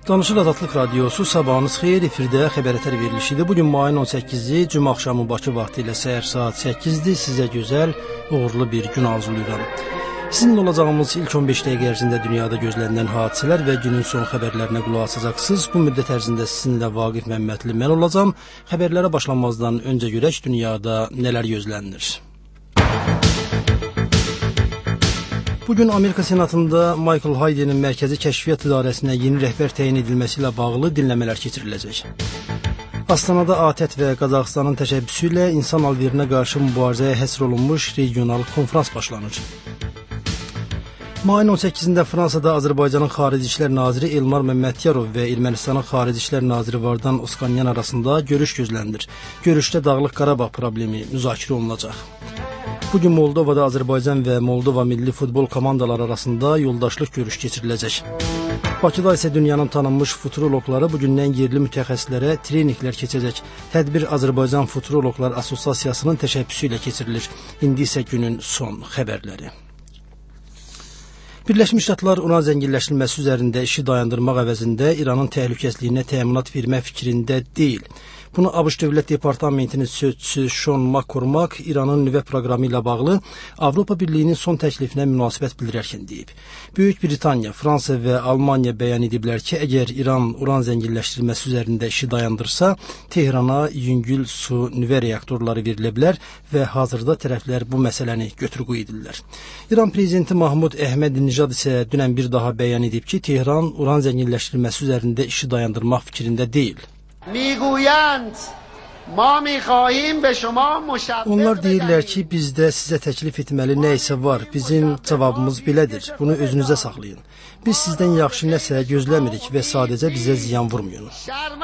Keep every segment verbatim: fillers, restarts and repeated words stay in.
Danışıq Azadlıq Radiosu, sabahınız xeyir, efirdə xəbər ətər verilişidir. Bugün mayın on səkkizi, cümə axşamı Bakı vaxtı ilə səhər saat səkkizdir. Sizə gözəl, uğurlu bir gün arzulayıram. Sizinlə olacağımız ilk on beş dəqiqə ərzində dünyada gözlənilən hadisələr və günün son xəbərlərinə qulaq asacaqsınız. Bu müddət ərzində sizinlə Vaqif Məmmədli mən olacağam. Xəbərlərə başlamazdan öncə görək dünyada nələr gözlənilir. Bugün Amerika Senatında Michael Hayden'in Mərkəzi Kəşfiyyat İdarəsinə yeni rəhbər təyin edilməsi ilə bağlı dinləmələr keçiriləcək. Astanada ATƏT və Qazaxıstanın təşəbbüsü ilə insan alverinə qarşı mübarizəyə həsr olunmuş regional konfrans başlanır. Mayın on səkkizində Fransada Azərbaycanın Xarici İşlər Naziri Elmar Məmmədiyarov və Ermənistanın Xarici İşlər Naziri Vardan Oskanyan arasında görüş gözlənilir. Görüşdə Dağlıq Qarabağ problemi müzakirə olunacaq. Bugün Moldovada Azərbaycan və Moldova milli futbol komandaları arasında yoldaşlıq görüş keçiriləcək. Bakıda isə dünyanın tanınmış futuroloqları bugündən yerli mütəxəssislərə treninqlər keçəcək. Tədbir Azərbaycan Futuroloqlar Assosiasiyasının təşəbbüsü ilə keçirilir. İndi isə günün son xəbərləri. Birləşmiş Ştatlar uran zənginləşdirilməsi üzərində işi dayandırmaq əvəzində İranın təhlükəsizliyinə təminat vermə fikrində deyil. Bunu ABŞ Dövlət Departamentinin sözçüsü Sean McCormack İranın nüvə proqramı ilə bağlı Avropa Birliyinin son təklifinə münasibət bildirərkən deyib. Böyük Britaniya, Fransa və Almaniya bəyan ediblər ki, əgər İran uran zənginləşdirilməsi üzərində işi dayandırsa, Tehrana yüngül su nüvə reaktorları verilə bilər və hazırda tərəflər bu məsələni götür-qoy edirlər. İran prezidenti Mahmud Əhməd-Nijad isə dünən bir daha bəyan edib ki, Tehran uran zənginləşdirilməsi üzərində işi dayandırmaq fikrində deyil. Onlar deyirlər ki, bizdə sizə təklif etməli nə isə var. Bizim cavabımız belədir. Bunu özünüzə saxlayın. Biz sizdən yaxşı nəsə gözləmirik və sadəcə bizə ziyan vurmayın.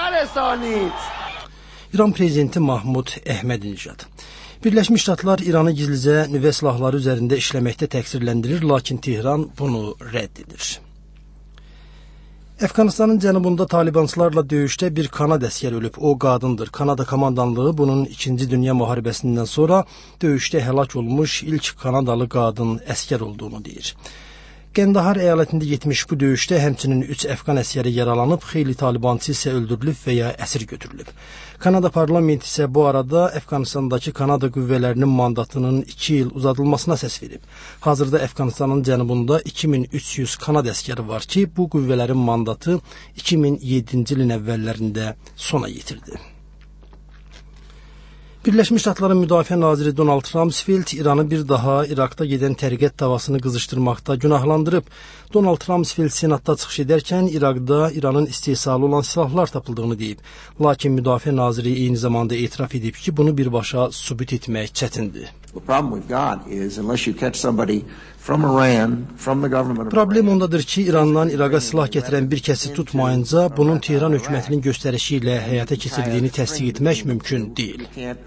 İran prezidenti Mahmud Əhməd-Nijad. Birləşmiş Ştatlar İranı gizlicə nüvə silahları üzərində işləməkdə təqsirləndirir, lakin Tehran bunu rədd edir. Əfqanistanın cənubunda talibançılarla döyüşdə bir Kanada əskəri ölüb. O qadındır. Kanada komandanlığı bunun İkinci Dünya müharibəsindən sonra döyüşdə həlak olmuş ilk Kanadalı qadın əskər olduğunu deyir. Qəndahar əyalətində getmiş bu döyüşdə həmçinin üç əfqan əskəri yaralanıb, xeyli talibançı isə öldürülüb və ya əsir götürülüb. Kanada parlamenti isə bu arada Əfqanistandakı Kanada qüvvələrinin mandatının iki il uzadılmasına səs verib. Hazırda Əfqanistanın cənubunda iki min üç yüz Kanada əskəri var ki, bu qüvvələrin mandatı iki min yeddinci ilin əvvəllərində sona yetirdi. Birləşmiş Ştatların Müdafiə Naziri Donald Rumsfeld İranı bir daha İraqda gedən təriqət davasını qızışdırmaqda günahlandırıb. Donald Rumsfeld Senatda çıxış edərkən İraqda İranın istehsalı olan silahlar tapıldığını deyib. Lakin Müdafiə Naziri eyni zamanda etiraf edib ki, bunu birbaşa sübut etmək çətindir. Problem ondadır ki, İrandan İraqa silah gətirən bir kəsi tutmayınca bunun Tehran hökumətinin göstərişi ilə həyata keçirdiyini təsdiq etmək mümkün deyil.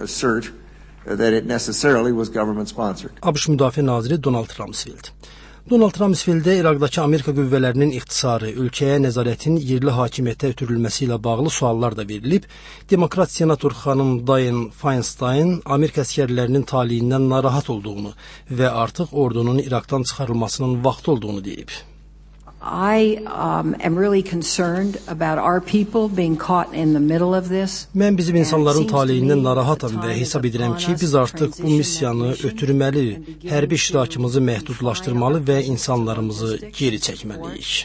ABŞ Müdafiə Naziri Donald Rumsfeld. Donald Rumsfeldə İraqdakı Amerika qüvvələrinin ixtisarı, ölkəyə nəzarətin yerli hakimiyyətə ötürülməsi ilə bağlı suallar da verilib. Demokrat senator xanım Dianne Feinstein Amerika əskərlərinin taliyindən narahat olduğunu və artıq ordunun İraqdan çıxarılmasının vaxtı olduğunu deyib. I um, am really concerned about our people being caught in the middle of this. Mən bizim insanların taleyindən narahatam və hesab edirəm ki, biz artıq bu missiyanı ötürməli, hərbi iştirakımızı məhdudlaşdırmalı və insanlarımızı geri çəkməliyik.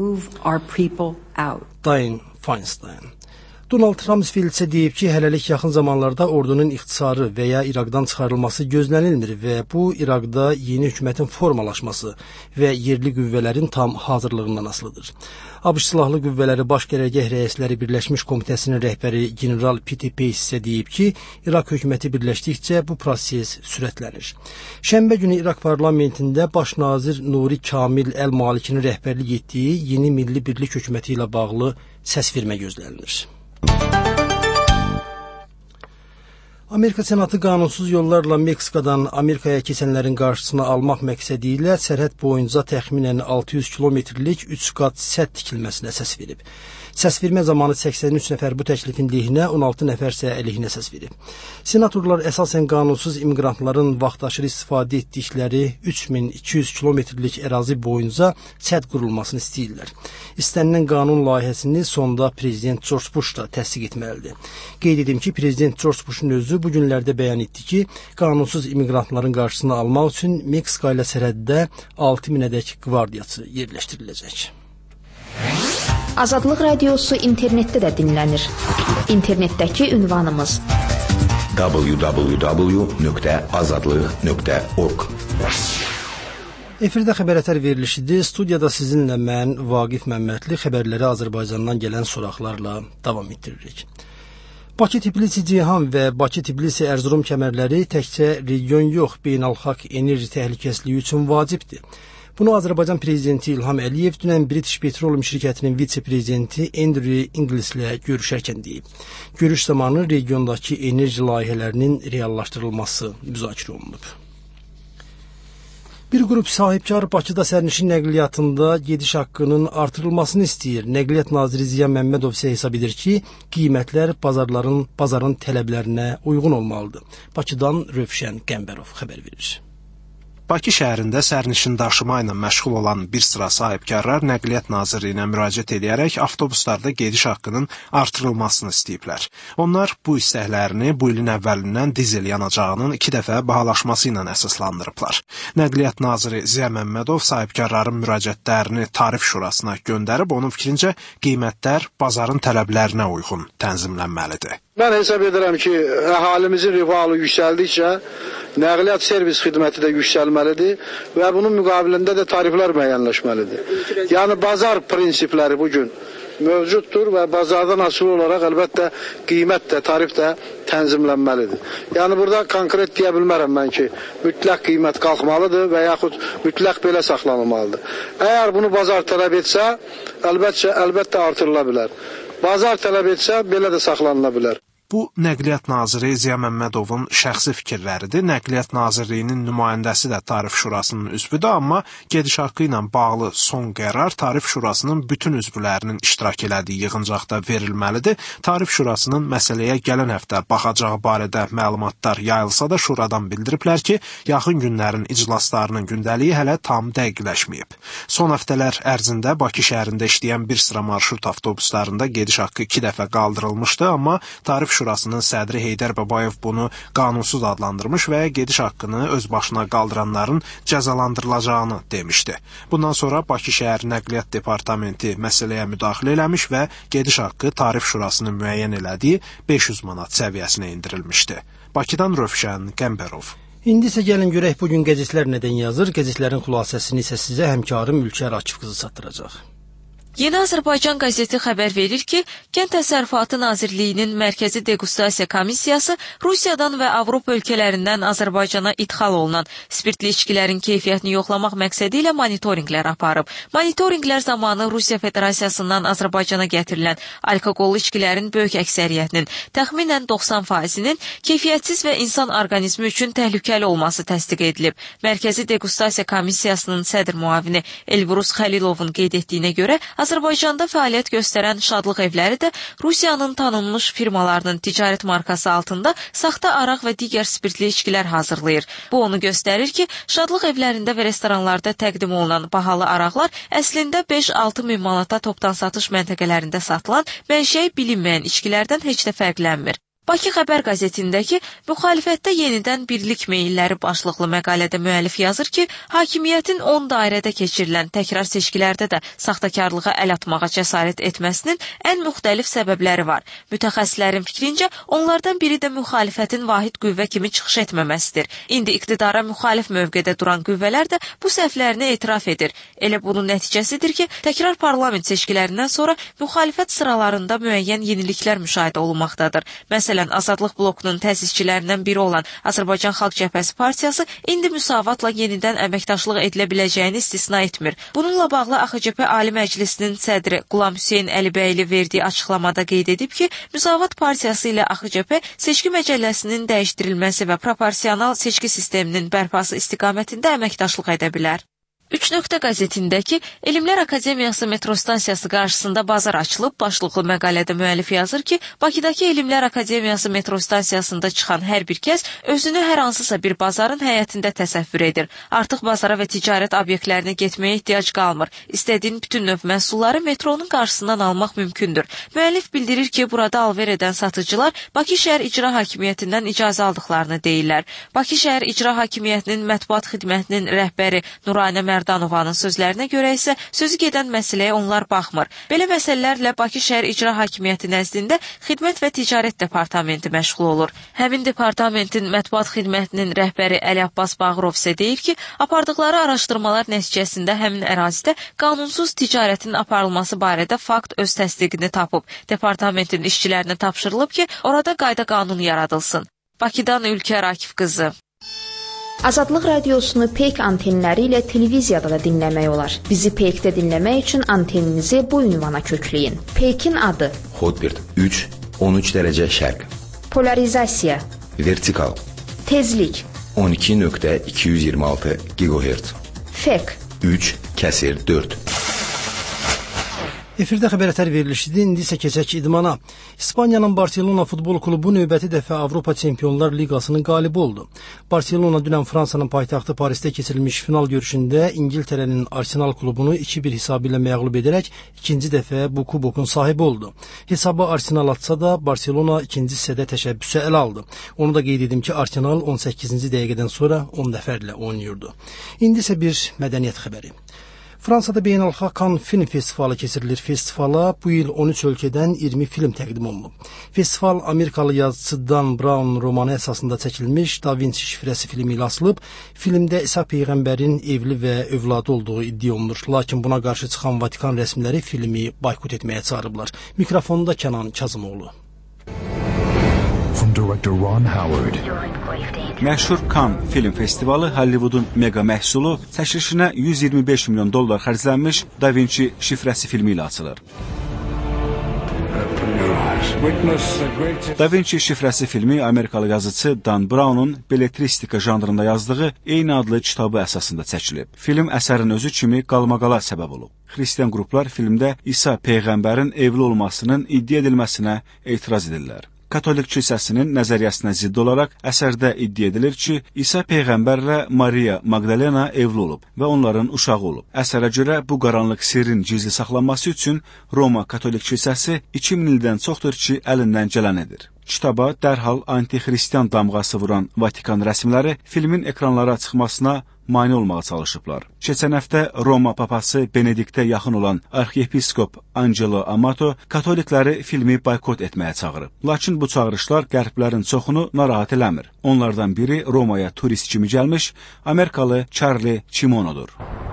Dianne Feinstein. Donald Rumsfeld isə deyib ki, hələlik yaxın zamanlarda ordunun ixtisarı və ya İraqdan çıxarılması gözlənilmir və bu İraqda yeni hökumətin formalaşması və yerli qüvvələrin tam hazırlığından asılıdır. ABŞ Silahlı Qüvvələri Baş Qərargah Rəisləri Birləşmiş Komitəsinin rəhbəri general Pete Pace isə deyib ki, İraq hökuməti birləşdikcə bu proses sürətlənir. Şənbə günü İraq parlamentində baş nazir Nuri Kamil Əl-Malikinin rəhbərlik etdiyi yeni milli birlik hökuməti ilə bağlı səs vermə gözlənilir. Amerika Senatı qanunsuz yollarla Meksikadan Amerikaya keçənlərin qarşısını almaq məqsədi ilə sərhəd boyunca təxminən altı yüz kilometrlik üç qat sədd tikilməsinə səs verib. Səsvermə zamanı səksən üç nəfər bu təklifin lehinə, on altı nəfər isə əleyhinə səs verib. Senatorlar əsasən qanunsuz immiqrantların vaxtaşırı istifadə etdikləri üç min iki yüz kilometrlik ərazi boyunca sədd qurulmasını istəyirlər. İstənilən qanun layihəsini sonda prezident George Bush da təsdiq etməlidir. Qeyd edim ki, prezident George Bush'un özü bu günlərdə bəyan etdi ki, qanunsuz immiqrantların qarşısını almaq üçün Meksika ilə sərhəddə altı minədək qvardiyaçı yerləşdiriləcək. Azadlıq Radiosu internetdə də dinlənir. İnternetdəki ünvanımız w w w nöqtə azadlıq nöqtə org. Efirdə xəbərətər verilişidir. Studiyada sizinlə mən Vaqif Məmmədli xəbərləri Azərbaycandan gələn soraqlarla davam etdiririk. Bakı-Tbilisi-Ceyhan və Bakı-Tbilisi-Ərzurum kəmərləri təkcə region yox, beynəlxalq enerji təhlükəsizliyi üçün vacibdir. Bunu Azərbaycan prezidenti İlham Əliyev dünən British Petroleum şirkətinin vitse-prezidenti Andrew Inglis ilə görüşərkən deyib. Görüş zamanı regiondakı enerji layihələrinin reallaşdırılması müzakirə olunub. Bir qrup sahibkar Bakıda sərnişin nəqliyyatında gediş haqqının artırılmasını istəyir. Nəqliyyat naziri Ziya Məmmədov isə hesab edir ki, qiymətlər bazarların, bazarın tələblərinə uyğun olmalıdır. Bakıdan Rövşən Qəmbərov xəbər verir. Bakı şəhərində sərnişin daşıma ilə məşğul olan bir sıra sahibkarlar Nəqliyyat Nazirliyinə müraciət edərək avtobuslarda gediş haqqının artırılmasını istəyiblər. Onlar bu istəklərini bu ilin əvvəlindən dizel yanacağının iki dəfə bahalaşması ilə əsaslandırıblar. Nəqliyyat Naziri Ziya Məmmədov sahibkarların müraciətlərini Tarif Şurasına göndərib, onun fikrincə qiymətlər bazarın tələblərinə uyğun tənzimlənməlidir. Mən hesab edirəm ki, əhalimizin rivalı yüksəldikcə nəqliyyat servis xidməti də yüksəlməlidir və bunun müqabilində də tariflər müəyyənləşməlidir. Yəni bazar prinsipləri bugün mövcuddur və bazardan asılı olaraq əlbəttə qiymət də, tarif də tənzimlənməlidir. Yəni burada konkret deyə bilmərəm mən ki, mütləq qiymət qalxmalıdır və yaxud mütləq belə saxlanılmalıdır. Əgər bunu bazar tələb etsə, əlbəttə, əlbəttə artırıla bilər. Bazar tələb etsə, belə də saxlanıla bilər. Bu, Nəqliyyat Naziri Ziya Məmmədovun şəxsi fikirləridir. Nəqliyyat Nazirliyinin nümayəndəsi də Tarif Şurasının üzvüdür, amma gediş haqqı ilə bağlı son qərar Tarif Şurasının bütün üzvlərinin iştirak elədiyi yığıncaqda verilməlidir. Tarif Şurasının məsələyə gələn həftə baxacağı barədə məlumatlar yayılsa da Şuradan bildiriblər ki, yaxın günlərin iclaslarının gündəliyi hələ tam dəqiqləşməyib. Son həftələr ərzində Bakı şəhərində işləyən bir sıra marşrut avtobuslarında gediş haqqı iki dəfə qaldırılmışdı, amma Tarif Şurasının sədri Heydər Babayev bunu qanunsuz adlandırmış və gediş haqqını öz başına qaldıranların cəzalandırılacağını demişdi. Bundan sonra Bakı şəhər Nəqliyyat Departamenti məsələyə müdaxilə eləmiş və gediş haqqı Tarif Şurasının müəyyən elədiyi beş yüz manat səviyyəsinə endirilmişdi. Bakıdan Rövşən Qəmbərov. İndi isə gəlin görək bugün qəzetlər nədən yazır. Qəzetlərin xülasəsini isə sizə həmkarım Ülkər Akif qızı çatdıracaq. Yeni Azərbaycan qəzeti xəbər verir ki, Kənd Təsərrüfatı Nazirliyinin Mərkəzi Dequstasiya Komissiyası Rusiyadan və Avropa ölkələrindən Azərbaycana idxal olunan spirtli içkilərin keyfiyyətini yoxlamaq məqsədi ilə monitorinqlər aparıb. Monitorinqlər zamanı Rusiya Federasiyasından Azərbaycana gətirilən alkoqollu içkilərin böyük əksəriyyətinin, təxminən doxsan faizinin keyfiyyətsiz və insan orqanizmi üçün təhlükəli olması təsdiq edilib. Mərkəzi Dequstasiya Komissiyasının sədr müavini Elbrus Xəlilovun qeyd etdiyinə görə, Azərbaycanda fəaliyyət göstərən Şadlıq evləri də Rusiyanın tanınmış firmalarının ticarət markası altında saxta araq və digər spirtli içkilər hazırlayır. Bu onu göstərir ki, Şadlıq evlərində və restoranlarda təqdim olunan bahalı araqlar əslində beş altı min manata topdan satış məntəqələrində satılan mənşəyi bilinməyən içkilərdən heç də fərqlənmir. Bakı Xəbər qəzetindəki müxalifətdə yenidən birlik meyilləri başlıqlı məqalədə müəllif yazır ki, hakimiyyətin on dairədə keçirilən təkrar seçkilərdə də saxtakarlığa əl atmağa cəsarət etməsinin ən müxtəlif səbəbləri var. Mütəxəssislərin fikrincə, onlardan biri də müxalifətin vahid qüvvə kimi çıxış etməməsidir. İndi iqtidara müxalif mövqedə duran qüvvələr də bu səhvlərini etiraf edir. Elə bunun nəticəsidir ki, təkrar parlament seçkilərindən sonra müxalifət sıralarında müəyyən yeniliklər müşahidə olunmaqdadır. Məsələn, gələn Azadlıq blokunun təsisçilərindən biri olan Azərbaycan Xalq Cəbhəsi partiyası indi müsavatla yenidən əməkdaşlıq edilə biləcəyini istisna etmir. Bununla bağlı A X C P Ali Məclisinin sədri Qulam Hüseyn Əlibəyli verdiyi açıqlamada qeyd edib ki, Müsavat partiyası ilə A X C P seçki məcəlləsinin dəyişdirilməsi və proporsional seçki sisteminin bərpası istiqamətində əməkdaşlıq edə bilər. Üç nöqtə qəzetindəki Elmlər Akademiyası metro stansiyası qarşısında bazar açılıb başlıqlı məqalədə müəllif yazır ki, Bakıdakı Elmlər Akademiyası metro stansiyasında çıxan hər bir kəs özünü hər hansısa bir bazarın həyətində təsəvvür edir. Artıq bazara və ticarət obyektlərinə getməyə ehtiyac qalmır. İstədiyin bütün növ məhsulları metronun qarşısından almaq mümkündür. Müəllif bildirir ki, burada alver edən satıcılar Bakı şəhər icra hakimiyyətindən icazə aldıqlarını deyirlər. Bakı şəhər icra hakimiyyətinin mətbuat xidmətinin rəhbəri Nuranə Mərdanovanın sözlərinə görə isə sözü gedən məsələyə onlar baxmır. Belə məsələlərlə Bakı şəhər icra hakimiyyəti nəzdində Xidmət və Ticarət Departamenti məşğul olur. Həmin departamentin mətbuat xidmətinin rəhbəri Əli Abbas Bağırov isə deyir ki, apardıqları araşdırmalar nəticəsində həmin ərazidə qanunsuz ticarətin aparılması barədə fakt öz təsdiqini tapıb. Departamentin işçilərinə tapşırılıb ki, orada qayda qanun yaradılsın. Bakıdan Ülkər Akif qızı. Azadlıq radiosunu Peyk antenləri ilə televiziyada da dinləmək olar. Bizi Peykdə dinləmək üçün anteninizi bu ünvana kökləyin. Peykin adı: Hotbird üç on üç dərəcə şərq. Polarizasiya: vertikal. Tezlik: on iki nöqtə iki yüz iyirmi altı gigahertz. Fek: üç kəsir dörd. Efirdə xəbərətər verilişidir. İndi isə keçək idmana. İspaniyanın Barcelona futbol klubu növbəti dəfə Avropa Çempionlar Liqasının qalibi oldu. Barcelona dünən Fransanın paytaxtı Parisdə keçirilmiş final görüşündə İngiltərənin Arsenal klubunu iki bir hesabı ilə məğlub edərək ikinci dəfə bu kubokun sahibi oldu. Hesabı Arsenal atsa da Barcelona ikinci hissədə təşəbbüsə əl aldı. Onu da qeyd edim ki, Arsenal on səkkizinci dəqiqədən sonra on nəfərlə oynayırdı. İndi isə bir mədəniyyət xəbəri. Fransada beynəlxalq Cannes Film Festivalı keçirilir. Festivala bu il on üç ölkədən iyirmi film təqdim olunub. Festival Amerikalı yazıcı Dan Brown romanı əsasında çəkilmiş Da Vinci şifrəsi filmi ilə asılıb. Filmdə İsa Peyğəmbərin evli və övladı olduğu iddia olunur. Lakin buna qarşı çıxan Vatikan rəsmiləri filmi boykot etməyə çağırıblar. Mikrofonda Kənan Kazımoğlu. From director Ron Howard. Məşhur Cannes Film Festivalı Hollywoodun mega məhsulu çəkilişinə yüz iyirmi beş milyon dollar xərclənmiş Da Vinci şifrəsi filmi ilə açılır. Da Vinci şifrəsi filmi Amerikalı yazıcı Dan Brown'un belletristika janrında yazdığı eyni adlı kitabı əsasında çəkilib. Film əsərin özü kimi qalmaqala səbəb olub. Xristian qruplar filmdə İsa Peyğəmbərin evli olmasının iddia edilməsinə etiraz edirlər. Katolik kilsəsinin nəzəriyyəsinə zidd olaraq əsərdə iddia edilir ki, İsa Peyğəmbərlə Maria Magdalena evli olub və onların uşağı olub. Əsərə görə bu qaranlıq sirrin gizli saxlanması üçün Roma Katolik kilsəsi iki min ildən çoxdur ki, əlindən gələn edir. Kitaba dərhal anti-xristian damğası vuran Vatikan rəsmiləri filmin ekranlara çıxmasına mane olmağa çalışıblar. Keçən həftə Roma papası Benediktə yaxın olan arxiyepiskop Angelo Amato katolikləri filmi boykot etməyə çağırıb. Lakin bu çağırışlar qərblərin çoxunu narahat eləmir. Onlardan biri Romaya turist kimi gəlmiş Amerikalı Charlie Chimonodur.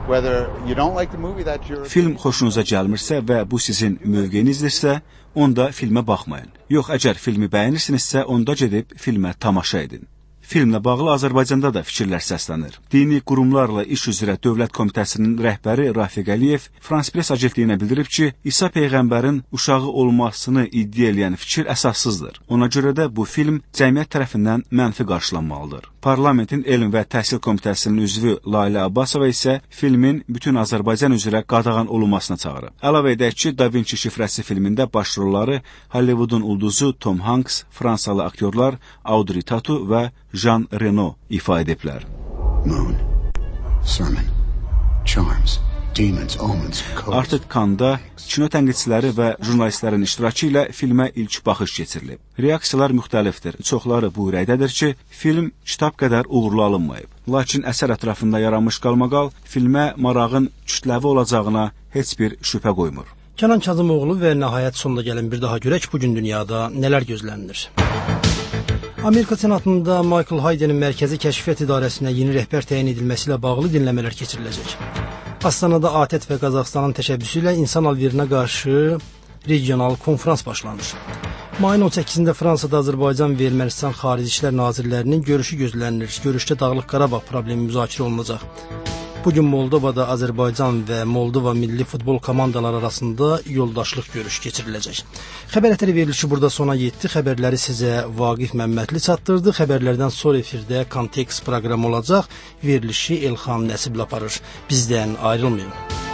Film xoşunuza gəlmirsə və bu sizin mövqeyinizdirsə, onda filmə baxmayın. Yox, əgər filmi bəyənirsinizsə, onda gedib filmə tamaşa edin. Filmlə bağlı Azərbaycanda da fikirlər səslənir. Dini qurumlarla iş üzrə Dövlət Komitəsinin rəhbəri Rafiq Əliyev Frans Press agentliyinə bildirib ki, İsa Peyğəmbərin uşağı olmasını iddia edən fikir əsassızdır. Ona görə də bu film cəmiyyət tərəfindən mənfi qarşılanmalıdır. Parlamentin Elm və Təhsil Komitəsinin üzvü Lalə Abbasova isə filmin bütün Azərbaycan üzrə qadağan olunmasına çağırıb. Əlavə edək ki, Da Vinci şifrəsi filmində başrolları Hollywoodun ulduzu Tom Hanks, Fransalı aktyorlar Audrey Tautou və Jean Reno ifa ediblər. Moon, sermon, charms, demons, omens, codes. Artıq Cannes'da kino tənqidçiləri və jurnalistlərin iştirakı ilə filmə ilk baxış keçirilib. Reaksiyalar müxtəlifdir. Çoxları bu rəydədir ki, film kitab qədər uğurlu alınmayıb. Lakin əsər ətrafında yaranmış qalmaqal filmə marağın kütləvi olacağına heç bir şübhə qoymur. Kənan Kazımoğlu və nəhayət sonuna gələn bir daha görək bugün dünyada nələr gözlənilir. Amerika Senatında Michael Hayden'in Mərkəzi Kəşfiyyat İdarəsinə yeni rəhbər təyin edilməsi ilə bağlı dinləmələr keçiriləcək. Astanada A T E T və Qazaxıstanın təşəbbüsü ilə insan alverinə qarşı regional konfrans başlanır. Mayın on səkkizində Fransada Azərbaycan və Ermənistan Xarici İşlər Nazirlərinin görüşü gözlənilir. Görüşdə Dağlıq Qarabağ problemi müzakirə olunacaq. Bugün Moldovada Azərbaycan və Moldova milli futbol komandaları arasında yoldaşlıq görüşü keçiriləcək. Xəbər ətəri verilişi burada sona yetdi. Xəbərləri sizə Vaqif Məmmədli çatdırdı. Xəbərlərdən sonra efirdə Kontekst proqramı olacaq. Verilişi Elxan Nəsibli aparır. Bizdən ayrılmayın.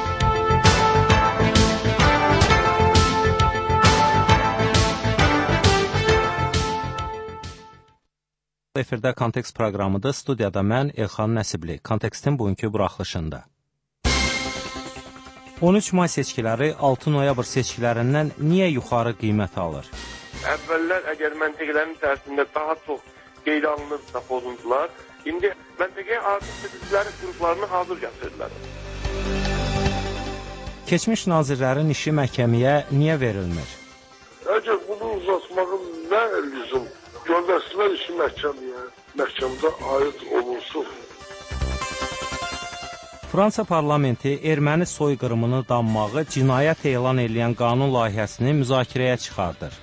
Efirdə Kontekst proqramıdır. Studiyada mən Elxan Nəsibli. Kontekstin bugünkü buraxılışında. on üç may seçkiləri altı noyabr seçkilərindən niyə yuxarı qiymət alır? Əvvəllər əgər məntəqələrin içərisində daha çox qeyd alınırsa pozuntular, indi məntəqəyə artıq seçicilərin qruplarını hazır gətirirlər. Keçmiş nazirlərin işi məhkəməyə niyə verilmir? Əgər bunu uzatmağın nə lüzum? Göndərsizlər işi məhkəməyə, məhkəmədə aid olunsun. Fransa parlamenti erməni soyqırımını danmağı cinayət elan edən qanun layihəsini müzakirəyə çıxardır.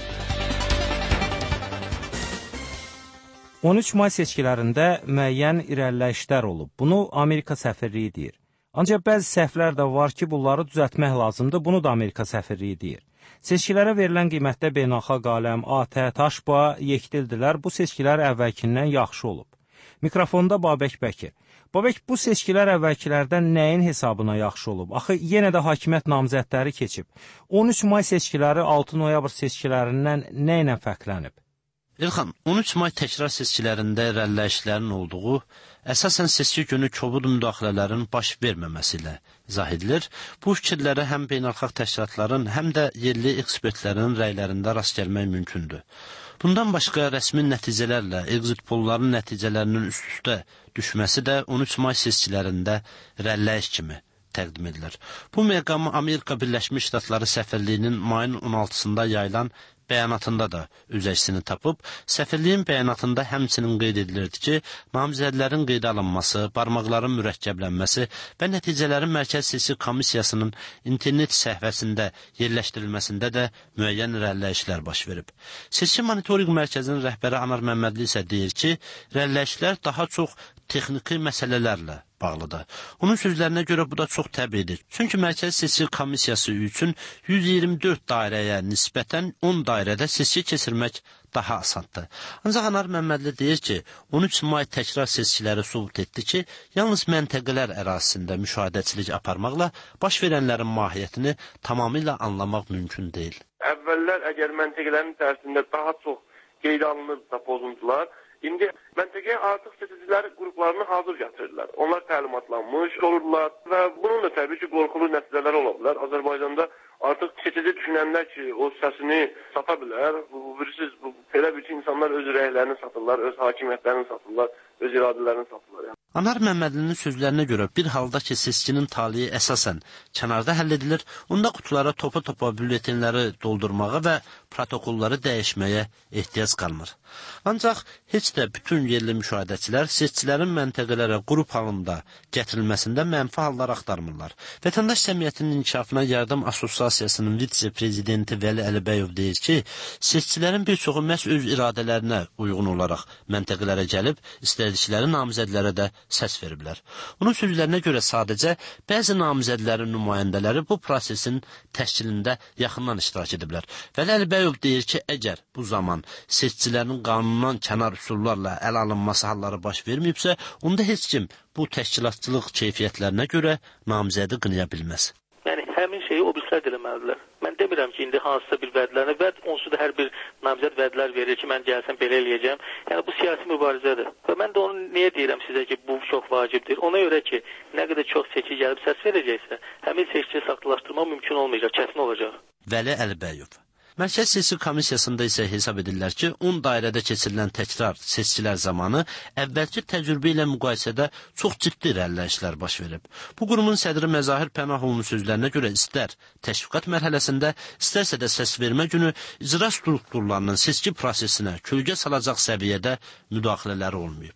on üç may seçkilərində müəyyən irəliləyişlər olub. Bunu Amerika səfirliyi deyir. Ancaq bəzi səhvlər də var ki, bunları düzəltmək lazımdır. Bunu da Amerika səfirliyi deyir. Seçkilərə verilən qiymətdə beynəlxalq aləm, A T, Taşba yekdildilər. Bu seçkilər əvvəlkindən yaxşı olub. Mikrofonda Babək Bəkir. Babək, bu seçkilər əvvəlkilərdən nəyin hesabına yaxşı olub? Axı, yenə də hakimiyyət namizədləri keçib. on üç may seçkiləri altı noyabr seçkilərindən nə ilə fərqlənib? Elxan, on üç may təkrar seçkilərində irəliləyişlərin olduğu, əsasən seçki günü kobud müdaxilələrin baş verməməsi ilə izah edilir. Bu fikirlərə həm beynəlxalq təşkilatların, həm də yerli ekspertlərin rəylərində rast gəlmək mümkündür. Bundan başqa rəsmi nəticələrlə exit polların nəticələrinin üst-üstə düşməsi də on üç may seçkilərində irəliləyiş kimi təqdim edilir. Bu məqamı Amerika Birləşmiş Ştatları səfirliyinin mayın on altısında yayılan bəyanatında da öz əksini tapıb, səfirliyin bəyanatında həmçinin qeyd edilirdi ki, namizədlərin qeydə alınması, barmaqların mürəkkəblənməsi və nəticələrin Mərkəz Seçki Komissiyasının internet səhifəsində yerləşdirilməsində də müəyyən irəliləyişlər baş verib. Seçki Monitorinq Mərkəzinin rəhbəri Anar Məmmədli isə deyir ki, irəliləyişlər daha çox texniki məsələlərlə bağlıdır. Onun sözlərinə görə bu da çox təbiidir. Çünki Mərkəzi Seçki Komissiyası üçün yüz iyirmi dörd dairəyə nisbətən on dairədə seçki keçirmək daha asandır. Ancaq Anar Məmmədli deyir ki, on üç may təkrar seçkiləri sübut etdi ki, yalnız məntəqələr ərazisində müşahidəçilik aparmaqla baş verənlərin mahiyyətini tamamilə anlamaq mümkün deyil. Əvvəllər əgər məntəqələrin içərisində daha çox qeyd alınırsa pozuntular, İndi məntəqəyə artıq seçicilərin qruplarını hazır gətirirlər. Onlar təlimatlanmış olurlar və bunun da təbii ki, qorxulu nəticələri ola bilər. Azərbaycanda artıq seçici düşünənlər ki, o səsini sata bilər. Bu, bilirsiniz, bu, elə bir ki, insanlar öz rəylərini satırlar, öz hakimiyyətlərini satırlar, öz iradələrini satırlar. Yəni. Anar Məmmədlinin sözlərinə görə bir halda ki, seçkinin taliyi əsasən kənarda həll edilir, onda qutulara topa-topa bülletenləri doldurmağa və protokolları dəyişməyə ehtiyac qalmır. Ancaq heç də bütün yerli müşahidəçilər seçkilərin məntəqələrə qrup halında gətirilməsində mənfi hallar axtarmırlar. Vətəndaş cəmiyyətinin inkişafına yardım asosiasiyasının vitse-prezidenti Vəli Əlibəyov deyir ki, seçkilərin bir çoxu məhz öz iradələrinə uyğun olaraq məntəqələrə gəlib, istədikləri namizədlərə də səs veriblər. Onun sözlərinə görə sadəcə bəzi namizədlərin nümayəndələri bu prosesin təşkilində yaxından iştirak ediblər. Vəli Əlibəyov deyir ki, əgər bu zaman seçkilərin qanundan kənar üsullarla əl alınması halları baş verməyibsə, onda heç kim bu təşkilatçılıq keyfiyyətlərinə görə namizədi qınaya bilməz. Yəni, həmin şeyi o birislər eləməlidirlər. Mən demirəm ki, indi hansısa bir vədlərinə vəd, onsuz da hər bir namizəd vədlər verir ki, mən gəlsəm belə eləyəcəm. Yəni, bu siyasi mübarizədir. Və mən də onu niyə deyirəm sizə ki, bu çox vacibdir? Ona görə ki, nə qədər çox seçki gəlib səs verəcəksə, həmin seçkini saxtalaşdırmaq mümkün olmayacaq, çətin olacaq. Vəli Əlibəyov. Mərkəz Seçki Komissiyasında isə hesab edirlər ki, on dairədə keçirilən təkrar seçkilər zamanı əvvəlki təcrübə ilə müqayisədə çox ciddi irəliləyişlər baş verib. Bu qurumun sədri Məzahir Pənahovun sözlərinə görə istər təşviqat mərhələsində, istərsə də səsvermə günü icra strukturlarının seçki prosesinə kölgə salacaq səviyyədə müdaxilələri olmayıb.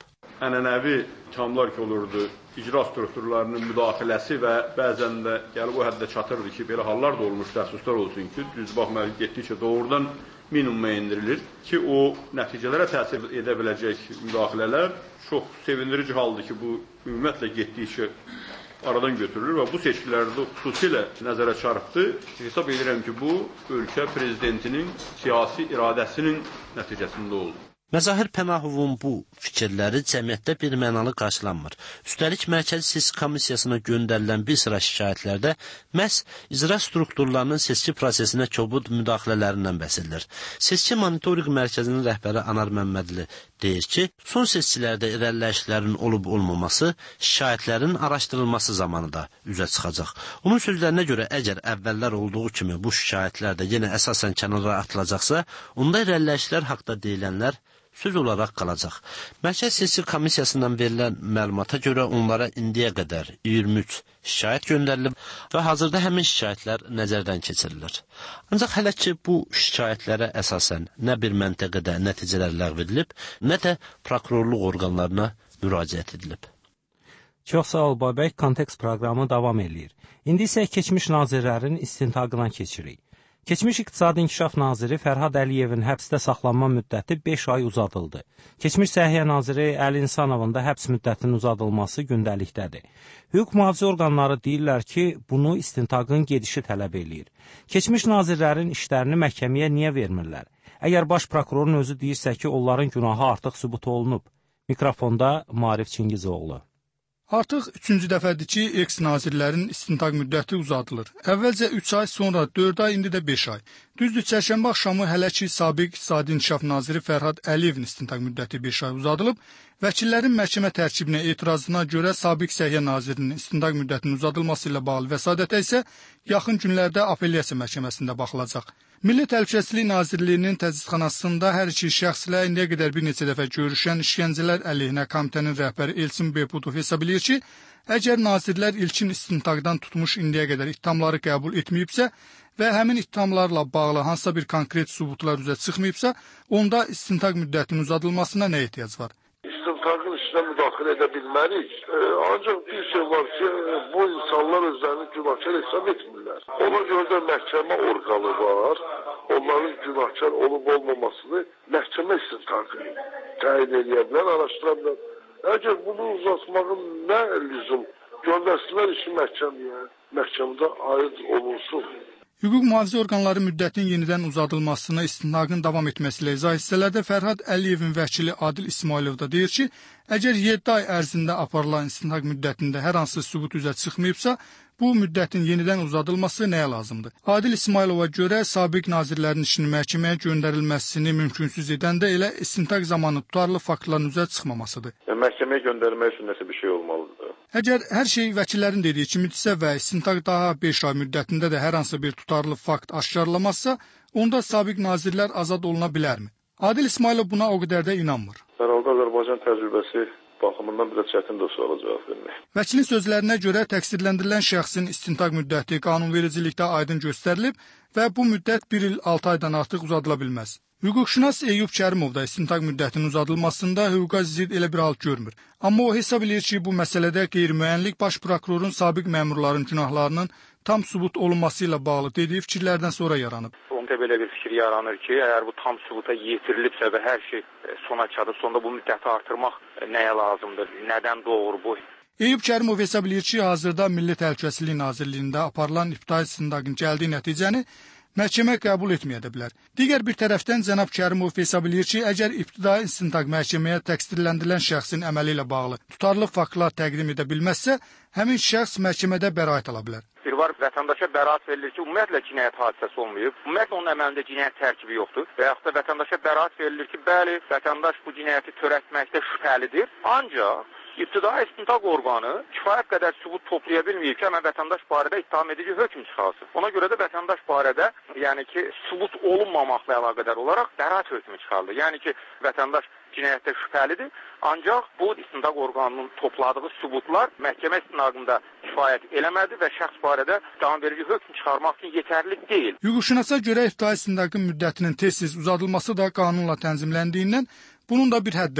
ənənəvi ittihamlar ki olurdu, icra strukturlarının müdaxiləsi və bəzən də gəlib o həddə çatırdı ki, belə hallar da olmuş, təəssüflər olsun ki, düz baxmayaraq getdikcə doğrudan minimuma endirilir ki, o nəticələrə təsir edə biləcək müdaxilələr çox sevindirici haldır ki, bu ümumiyyətlə getdikcə aradan götürülür və bu seçkilərdə xüsusilə nəzərə çarpdı. Hesab edirəm ki, bu ölkə prezidentinin siyasi iradəsinin nəticəsində oldu. Məzahir Pənahovun bu fikirləri cəmiyyətdə bir mənalı qarşılanmır. Üstəlik, Mərkəzi Seçki Komissiyasına göndərilən bir sıra şikayətlərdə məhz icra strukturlarının seçki prosesinə kobud müdaxilələrindən bəhs edilir. Seçki Monitorinq Mərkəzinin rəhbəri Anar Məmmədli deyir ki, son seçkilərdə irəliləyişlərin olub-olmaması şikayətlərin araşdırılması zamanı da üzə çıxacaq. Onun sözlərinə görə, əgər əvvəllər olduğu kimi bu şikayətlər də yenə əsasən kənara atılacaqsa, onda irəliləyişlər haqda deyilənlər söz olaraq qalacaq. Mərkəzi Seçki Komissiyasından verilən məlumata görə onlara indiyə qədər iyirmi üç şikayət göndərilib və hazırda həmin şikayətlər nəzərdən keçirilir. Ancaq hələ ki bu şikayətlərə əsasən nə bir məntəqədə nəticələr ləğv edilib, nə də prokurorluq orqanlarına müraciət edilib. Çox sağ ol, Babək. Kontekst proqramı davam edir. İndi isə keçmiş nazirlərin istintaqına keçirik. Keçmiş İqtisadi İnkişaf Naziri Fərhad Əliyevin həbsdə saxlanma müddəti beş ay uzadıldı. Keçmiş Səhiyyə Naziri Əli İnsanovun da həbs müddətinin uzadılması gündəlikdədir. Hüquq mühafizə orqanları deyirlər ki, bunu istintaqın gedişi tələb eləyir. Keçmiş nazirlərin işlərini məhkəməyə niyə vermirlər? Əgər baş prokurorun özü deyirsə ki, onların günahı artıq sübut olunub. Mikrofonda Maarif Çingizoğlu. Artıq üçüncü dəfədir ki, eks-nazirlərin istintaq müddəti uzadılır. Əvvəlcə üç ay, sonra dörd ay, indi də beş ay. Düzdür, çərşənbə axşamı hələ ki, sabiq İqtisadi İnkişaf Naziri Fərhad Əliyevin istintaq müddəti beş ay uzadılıb. Vəkillərin məhkəmə tərkibinə etirazına görə sabiq Səhiyyə Nazirinin istintaq müddətinin uzadılması ilə bağlı vəsadətə isə yaxın günlərdə Apellyasiya məhkəməsində baxılacaq. Milli Təhlükəsizlik Nazirliyinin tədqiqatxanasında hər iki şəxslə indiyə qədər bir neçə dəfə görüşən işgəncələr əleyhinə komitənin rəhbəri Elçin Behbudov hesab edir ki, əgər nazirlər ilkin istintaqdan tutmuş indiyə qədər ittihamları qəbul etməyibsə və həmin ittihamlarla bağlı hansısa bir konkret sübutlar üzə çıxmayıbsa, onda istintaq müddətinin uzadılmasına nə ehtiyac var? İstintaqın işinə müdaxilə edə bilmərik. E, ancaq bir şey var ki, bu insanlar özlərini günahkar hesab etmirlər. Ona görə də məhkəmə orqanı var. Onların günahkar olub olmamasını məhkəmə istintaqı təyin edə bilər, araşdıra bilər. Əgər bunu uzatmağın nə lüzum? Göndərsinlər işi məhkəməyə, məhkəmədə aid olunsun. Hüquq mühafizə orqanları müddətin yenidən uzadılmasına istintaqın davam etməsi ilə izah hissələrdə Fərhad Əliyevin vəkili Adil İsmailov da deyir ki, əgər yeddi ay ərzində aparılan istintaq müddətində hər hansı sübut üzə çıxmayıbsa, bu müddətin yenidən uzadılması nəyə lazımdır? Adil İsmailova görə sabiq nazirlərin işinin məhkəməyə göndərilməsini mümkünsüz edən də elə istintaq zamanı tutarlı faktların üzə çıxmamasıdır. Yəni, məhkəməyə göndərilmək üçün nəsə bir şey olmalıdır. Əgər hər şey vəkillərin dediyi kimidirsə və istintaq daha beş ay müddətində də hər hansı bir tutarlı fakt aşkarlamazsa, onda sabiq nazirlər azad oluna bilərmi? Adil İsmailov buna o qədər də inanmır. Hər halda Azərbaycan təcrübəsi baxımından bir də çətin də suala cavab vermək. Vəkilin sözlərinə görə təqsirləndirilən şəxsin istintaq müddəti qanunvericilikdə aydın göstərilib və bu müddət bir il altı aydan artıq uzadıla bilməz. Hüquqşünas Eyüp Kərimov da istintaq müddətinin uzadılmasında hüquqa zidd elə bir hal görmür. Amma o hesab edir ki, bu məsələdə qeyri-müəyyənlik baş prokurorun sabiq məmurların günahlarının tam sübut olunması ilə bağlı dediyi fikirlərdən sonra yaranıb. Onda belə bir fikir yaranır ki, əgər bu tam sübuta yetirilibsə və hər şey sona çatıb, sonda bu müddəti artırmaq nəyə lazımdır? Nədən doğru bu? Eyüp Kərimov hesab edir ki, hazırda Milli Təhlükəsizlik Nazirliyində aparılan ibtidai istintaqın gəldiyi nəticəni məhkəmə qəbul etməyə də bilər. Digər bir tərəfdən cənab Kərimov hesab edir ki, əgər ibtidai istintaq məhkəməyə təqsirləndirilən şəxsin əməli ilə bağlı tutarlı faktlar təqdim edə bilməzsə, həmin şəxs məhkəmədə bəraət ala bilər. Bir var, vətəndaşa bəraət verilir ki, ümumiyyətlə cinayət hadisəsi olmayıb, ümumiyyətlə onun əməlində cinayət tərkibi yoxdur və yaxud da vətəndaşa bəraət verilir ki, bəli, vətəndaş bu cinayəti törətməkdə şübhəlidir, ancaq İbtidai istintaq orqanı kifayət qədər sübut toplaya bilməyib ki, həmən vətəndaş barədə ittiham edici hökm çıxarsın. Ona görə də vətəndaş barədə, yəni ki, sübut olunmamaqla əlaqədar olaraq bəraət hökmü çıxarılır. Yəni ki, vətəndaş cinayətdə şübhəlidir, ancaq bu istintaq orqanının topladığı sübutlar məhkəmə istinaqında kifayət eləmədi və şəxs barədə qanunverici hökm çıxarmaq üçün yetərli deyil. Hüquqşünasa görə ibtidai istintaqın müddətinin tez-tez uzadılması da qanunla tənzimləndiyindən bunun da bir həddi var.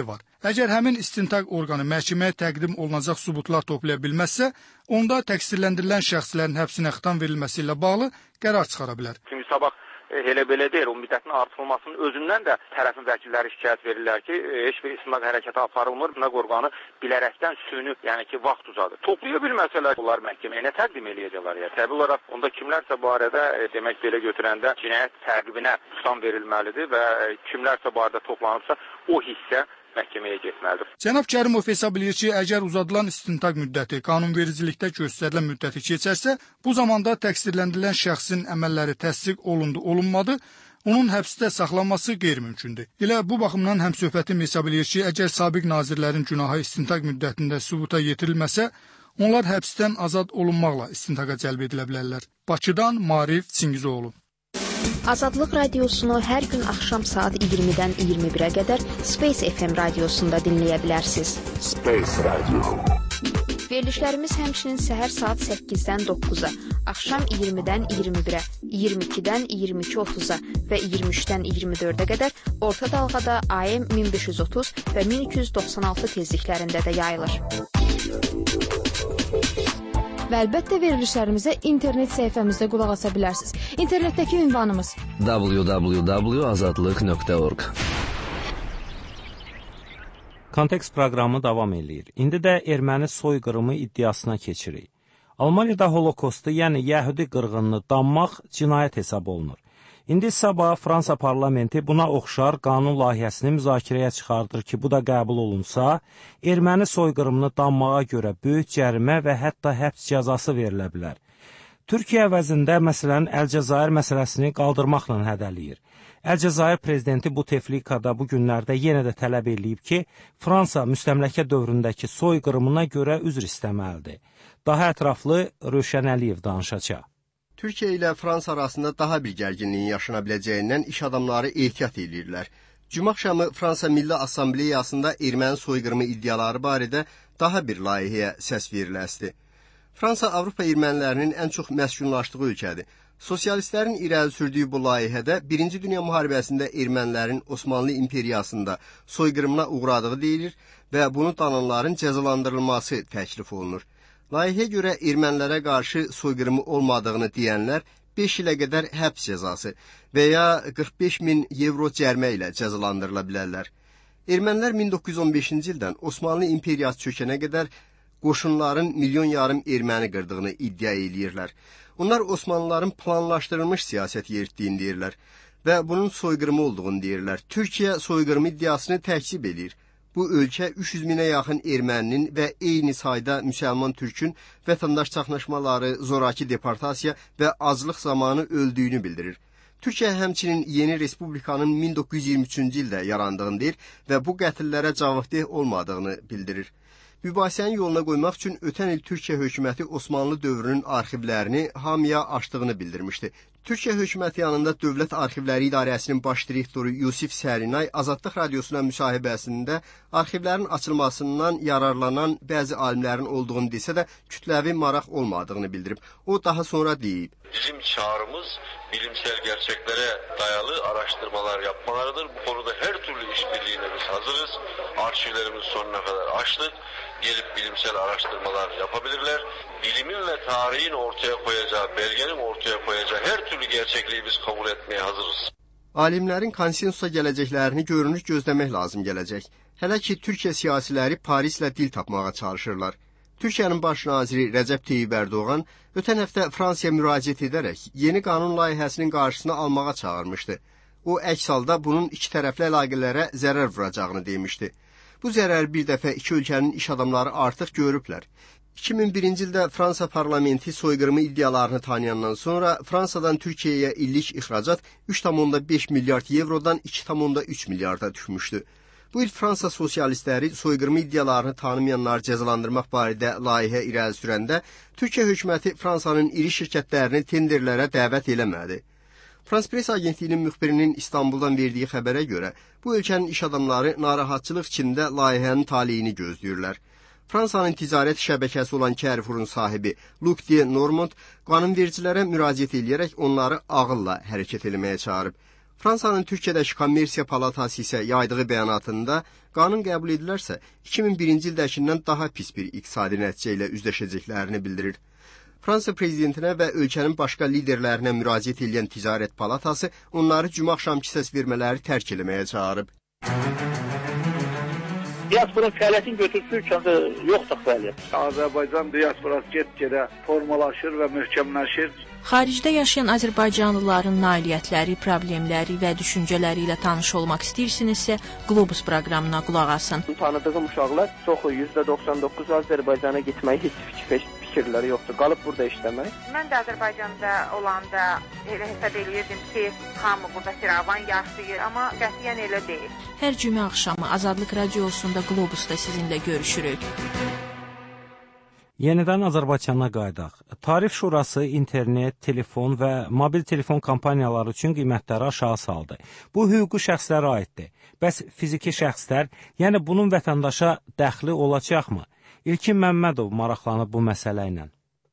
Əgər həmin istintaq orqanı məhkəməyə təqdim olunacaq sübutlar toplaya bilməzsə, onda təqsirləndirilən şəxslərin həbsinə xitam verilməsi ilə bağlı qərar çıxara bilər. Çünki sabah elə belə deyil, o müddətin artırılmasının özündən də tərəfin vəkilləri şikayət verirlər ki, heç bir istintaq hərəkəti aparılmır, buna qorğanı bilərəkdən sünüb, yəni ki, vaxt uzadır. Toplaya bilməsələr, onlar məhkəməyə nə təqdim eləyəcəklər? Yəni, təbii olaraq onda kimlərsə barədə, e, demək belə götürəndə cinayət təqibinə tutan verilməlidir və e, kimlərsə barədə toplanıbsa, o hissə məhkəməyə getməlidir. Cənab Kərimov hesab edir ki, əgər uzadılan istintaq müddəti qanunvericilikdə göstərilən müddəti keçərsə, bu zamanda təqsirləndirilən şəxsin əməlləri təsdiq olundu, olunmadı, onun həbsdə saxlanması qeyri-mümkündür. Elə bu baxımdan həmsöhbətim hesab edir ki, əgər sabiq nazirlərin günahı istintaq müddətində sübuta yetirilməsə, onlar həbsdən azad olunmaqla istintaqa cəlb edilə bilərlər. Bakıdan Marif Çingizoğlu. Azadlıq radiosunu hər gün axşam saat iyirmidən iyirmi birə qədər Space F M radiosunda dinləyə bilərsiniz. Space Radio. Verilişlərimiz həmçinin səhər saat səkkizdən doqquza, axşam iyirmidən iyirmi birə, iyirmi ikidən iyirmi iki otuz'a və iyirmi üçdən iyirmi dördə qədər orta dalğada A M min beş yüz otuz və min iki yüz doxsan altı tezliklərində də yayılır. Və əlbəttə verilişlərimizə internet səhifəmizdə qulaq asa bilərsiniz. İnternetdəki ünvanımız w w w nöqtə azadlıq nöqtə org. Kontekst proqramı davam eləyir. İndi də erməni soyqırımı iddiasına keçirik. Almaniyada holokostu, yəni yəhudi qırğınını danmaq cinayət hesab olunur. İndi sabah Fransa parlamenti buna oxşar qanun layihəsini müzakirəyə çıxardır ki, bu da qəbul olunsa, erməni soyqırımını danmağa görə böyük cərimə və hətta həbs cəzası verilə bilər. Türkiyə əvəzində, məsələn, Əlcəzair məsələsini qaldırmaqla hədəliyir. Əlcəzair prezidenti Buteflikada bu günlərdə yenə də tələb eləyib ki, Fransa müstəmləkə dövründəki soyqırımına görə üzr istəməlidir. Daha ətraflı Rövşən Əliyev danışacaq. Türkiyə ilə Fransa arasında daha bir gərginliyin yaşana biləcəyindən iş adamları ehtiyat edirlər. Cümə axşamı Fransa Milli Assambleyasında erməni soyqırımı iddiaları barədə daha bir layihəyə səs veriləsdi. Fransa Avropa ermənilərinin ən çox məskunlaşdığı ölkədir. Sosialistlərin irəli sürdüyü bu layihədə Birinci Dünya müharibəsində ermənilərin Osmanlı imperiyasında soyqırımına uğradığı deyilir və bunu dananların cəzalandırılması təklif olunur. Layihəyə görə ermənilərə qarşı soyqırımı olmadığını deyənlər beş ilə qədər həbs cəzası və ya qırx beş min evro cərimə ilə cəzalandırıla bilərlər. Ermənilər min doqquz yüz on beşinci ildən Osmanlı imperiyası çökənə qədər qoşunların milyon yarım erməni qırdığını iddia edirlər. Onlar Osmanlıların planlaşdırılmış siyasət yeritdiyini deyirlər və bunun soyqırımı olduğunu deyirlər. Türkiyə soyqırımı iddiasını təkzib edir. Bu ölkə üç yüz minə yaxın erməninin və eyni sayda müsəlman türkün vətəndaş çaxnaşmaları, zoraki deportasiya və aclıq zamanı öldüyünü bildirir. Türkiyə həmçinin yeni respublikanın min doqquz yüz iyirmi üçüncü ildə yarandığını deyir və bu qətllərə cavabdeh olmadığını bildirir. Mübahisəni yoluna qoymaq üçün ötən il Türkiyə hökuməti Osmanlı dövrünün arxivlərini hamıya açdığını bildirmişdi. Türkiyə hökuməti yanında Dövlət Arxivləri İdarəsinin baş direktoru Yusif Sərinay Azadlıq radiosuna müsahibəsində arxivlərin açılmasından yararlanan bəzi alimlərin olduğunu desə də kütləvi maraq olmadığını bildirib. O daha sonra deyib: Bizim çağrımız bilimsel gerçeklere dayalı araştırmalar yapmalarıdır. Bu konuda her türlü işbirliğine biz hazırız. Arşivlerimiz sonuna kadar açtık. Gelip bilimsel araştırmalar yapabilirler. Bilimin ve tarihin ortaya koyacağı, belgenin ortaya koyacağı her türlü gerçekliği biz kabul etmeye hazırız. Alimlərin konsensusa gələcəklərini görünür gözləmək lazım gələcək. Hələ ki, Türkiyə siyasiləri Parislə dil tapmağa çalışırlar. Türkiyənin baş naziri Rəcəb Tayyib Ərdoğan ötən həftə Fransaya müraciət edərək yeni qanun layihəsinin qarşısını almağa çağırmışdı. O, əks halda bunun iki tərəfli əlaqələrə zərər vuracağını demişdi. Bu zərər bir dəfə iki ölkənin iş adamları artıq görüblər. iki min birinci ildə Fransa parlamenti soyqırımı iddialarını tanıyandan sonra Fransadan Türkiyəyə illik ixracat üç tam beş milyard evrodan iki tam üç milyarda düşmüşdü. Bu il Fransa sosialistləri soyqırımı iddialarını tanımayanlar cəzalandırmaq barədə layihə irəli sürəndə Türkiyə hökuməti Fransanın iri şirkətlərini tenderlərə dəvət eləmədi. Frans Press agentliyinin müxbirinin İstanbuldan verdiyi xəbərə görə bu ölkənin iş adamları narahatçılıq içində layihənin taleyini gözləyirlər. Fransanın ticarət şəbəkəsi olan Carrefour'un sahibi Luc de Normand qanunvericilərə müraciət edərək onları ağılla hərəkət etməyə çağırıb. Fransanın Türkiyədəki kommersiya palatası isə yaydığı bəyanatında qanun qəbul edilərsə iki min birinci ildəkindən daha pis bir iqtisadi nəticə ilə üzləşəcəklərini bildirir. Fransa prezidentinə və ölkənin başqa liderlərinə müraciət edən Ticarət Palatası onları cümə axşamkı səsvermələri tərk etməyə çağırıb. Diasporun fəaliyyətini götürsün ülkəndə yoxdur fəaliyyət. Azərbaycan diasporası get-gedə formalaşır və möhkəmləşir. Xaricdə yaşayan azərbaycanlıların nailiyyətləri, problemləri və düşüncələri ilə tanış olmaq istəyirsinizsə, Globus proqramına qulaq asın. Tanıdığım uşaqlar çoxu yüzdə doxsan doqquz Azərbaycana getməyi heç fikir fikirləri yoxdur. Qalıb burada işləmək. Mən də Azərbaycanda olanda elə hesab eləyirdim ki, hamı burada firavan yaşayır, amma qətiyyən elə deyil. Hər cümə axşamı Azadlıq Radiosunda Globusda sizinlə görüşürük. Yenidən Azərbaycana qayıdaq. Tarif Şurası internet, telefon və mobil telefon kompaniyaları üçün qiymətləri aşağı saldı. Bu hüquqi şəxslərə aiddir. Bəs fiziki şəxslər, yəni bunun vətəndaşa dəxli olacaqmı? İlkin Məmmədov maraqlanıb bu məsələ ilə.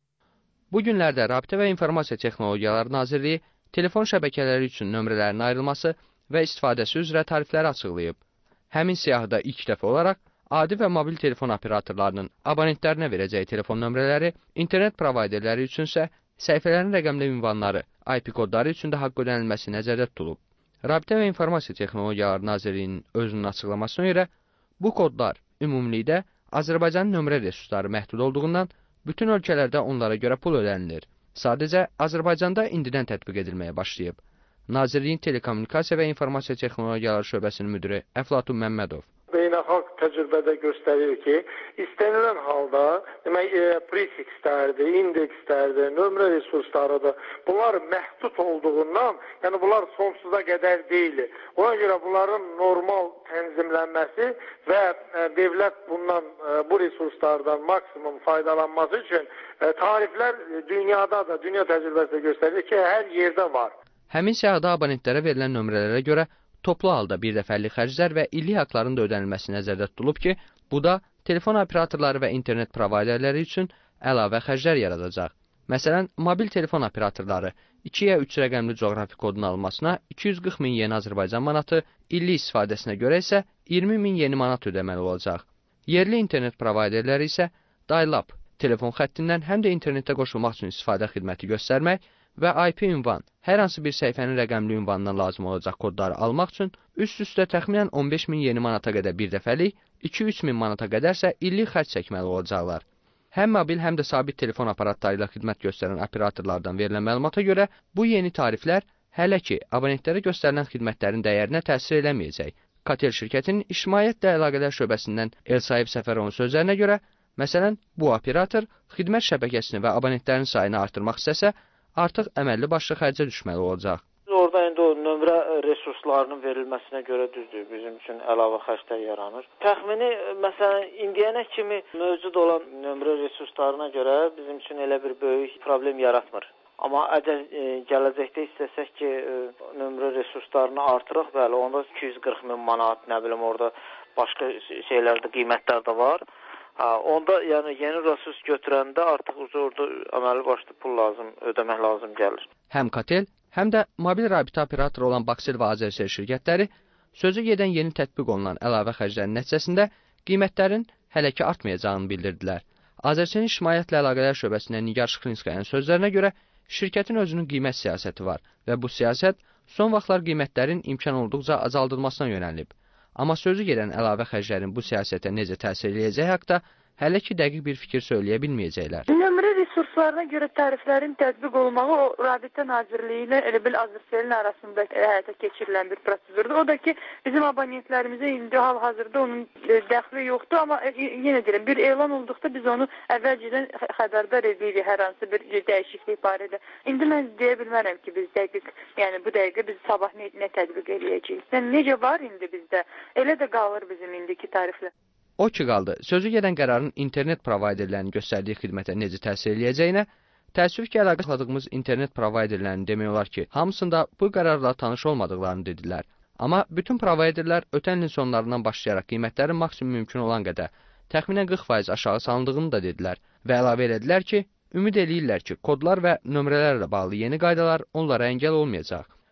Bu günlərdə Rabitə və İnformasiya Texnologiyaları Nazirliyi telefon şəbəkələri üçün nömrələrin ayrılması və istifadəsi üzrə tarifləri açıqlayıb. Həmin siyahıda ilk dəfə olaraq adi və mobil telefon operatorlarının abonentlərinə verəcəyi telefon nömrələri, internet provayderləri üçünsə səhifələrin rəqəmli ünvanları, I P kodları üçün də haqq ödənilməsi nəzərdə tutulub. Rabitə və İnformasiya Texnologiyaları Nazirliyinin özünün açıqlamasına görə bu kodlar ümumilikdə Azərbaycanın nömrə resursları məhdud olduğundan bütün ölkələrdə onlara görə pul ödənilir. Sadəcə Azərbaycanda indidən tətbiq edilməyə başlayıb. Nazirliyin Telekommunikasiya və İnformasiya Texnologiyaları şöbəsinin müdiri Əflatun Məmmədov. Beynəlxalq təcrübədə göstərir ki, istənilən halda demək, e, prefikslərdir, indekslərdir, nömrə resurslarıdır. Bunlar məhdud olduğundan, yəni bunlar sonsuza qədər deyil. Ona görə bunların normal tənzimlənməsi və e, dövlət bundan e, bu resurslardan maksimum faydalanması üçün e, tariflər dünyada da, dünya təcrübəsi də göstərir ki, hər yerdə var. Həmin siyahıda abonentlərə verilən nömrələrə görə toplu halda bir dəfəlik xərclər və illik haqların da ödənilməsi nəzərdə tutulub ki, bu da telefon operatorları və internet provayderləri üçün əlavə xərclər yaradacaq. Məsələn, mobil telefon operatorları ikiyə üç rəqəmli coğrafi kodun alınmasına iki yüz qırx min yeni Azərbaycan manatı, illik istifadəsinə görə isə iyirmi min yeni manat ödəməli olacaq. Yerli internet provayderləri isə dial-up telefon xəttindən həm də internetə qoşulmaq üçün istifadə xidməti göstərmək və I P ünvan, hər hansı bir səhifənin rəqəmli ünvanından lazım olacaq kodları almaq üçün üst-üstə təxminən on beş min yeni manata qədər bir dəfəlik, iki üç min manata qədərsə illik xərc çəkməli olacaqlar. Həm mobil, həm də sabit telefon aparatları ilə xidmət göstərən operatorlardan verilən məlumata görə bu yeni tariflər hələ ki, abonentlərə göstərilən xidmətlərin dəyərinə təsir eləməyəcək. Katel şirkətinin İctimaiyyətlə Əlaqələr şöbəsindən Elsahib Səfərovun sözlərinə görə, məsələn, bu operator xidmət şəbəkəsini və abonentlərin sayını artırmaq istəsə, artıq əməlli başlı xərcə düşməli olacaq. Orada indi o nömrə resurslarının verilməsinə görə düzdür, bizim üçün əlavə xərclər yaranır. Təxmini, məsələn, indiyənə kimi mövcud olan nömrə resurslarına görə bizim üçün elə bir böyük problem yaratmır. Amma əgər e, gələcəkdə istəsək ki, e, nömrə resurslarını artıraq, bəli, onda iki yüz qırx min manat, nə bilim, orada başqa şeylərdə, qiymətlər də var. Ha, onda yəni yeni resurs götürəndə artıq orada əməli başlı pul lazım, ödəmək lazım gəlir. Həm Katel, həm də mobil rabitə operatoru olan Baksel və Azercell şirkətləri sözü gedən yeni tətbiq olunan əlavə xərclərin nəticəsində qiymətlərin hələ ki artmayacağını bildirdilər. Azercellin İctimaiyyətlə Əlaqələr şöbəsindən Nigar Şıxlinskayanın sözlərinə görə şirkətin özünün qiymət siyasəti var və bu siyasət son vaxtlar qiymətlərin imkan olduqca azaldılmasına yönəlib. Amma sözü gedən əlavə xərclərin bu siyasətə necə təsir edəcəyi haqqında hələ ki dəqiq bir fikir söyləyə bilməyəcəklər. Nömrə resurslarına görə təriflərin tətbiq olunmağı o Rabitə Nazirliyi ilə elə bil Azərcellin arasında həyata keçirilən bir prosedurdur. O da ki, bizim abonentlərimizə indi hal-hazırda onun dəxli yoxdur, amma yenə deyirəm, bir elan olduqda biz onu əvvəlcədən xəbərdar edirik hər hansı bir dəyişiklik barədə. İndi mən deyə bilmərəm ki, biz dəqiq, yəni bu dəqiqə biz sabah nə, nə tətbiq edəcəyik. Yəni necə var indi bizdə? Elə də qalır bizim indiki tariflər. O ki qaldı, sözü gedən qərarın internet provayderlərinin göstərdiyi xidmətə necə təsir eləyəcəyinə, təəssüf ki, əlaqə saxladığımız internet provayderlərinin demək olar ki, hamısında bu qərarla tanış olmadıqlarını dedilər. Amma bütün provayderlər ötən ilin sonlarından başlayaraq qiymətlərin maksimum mümkün olan qədər, təxminən qırx faiz aşağı salındığını da dedilər və əlavə elədilər ki, ümid eləyirlər ki, kodlar və nömrələrlə bağlı yeni qaydalar onlara əngəl olmayacaq.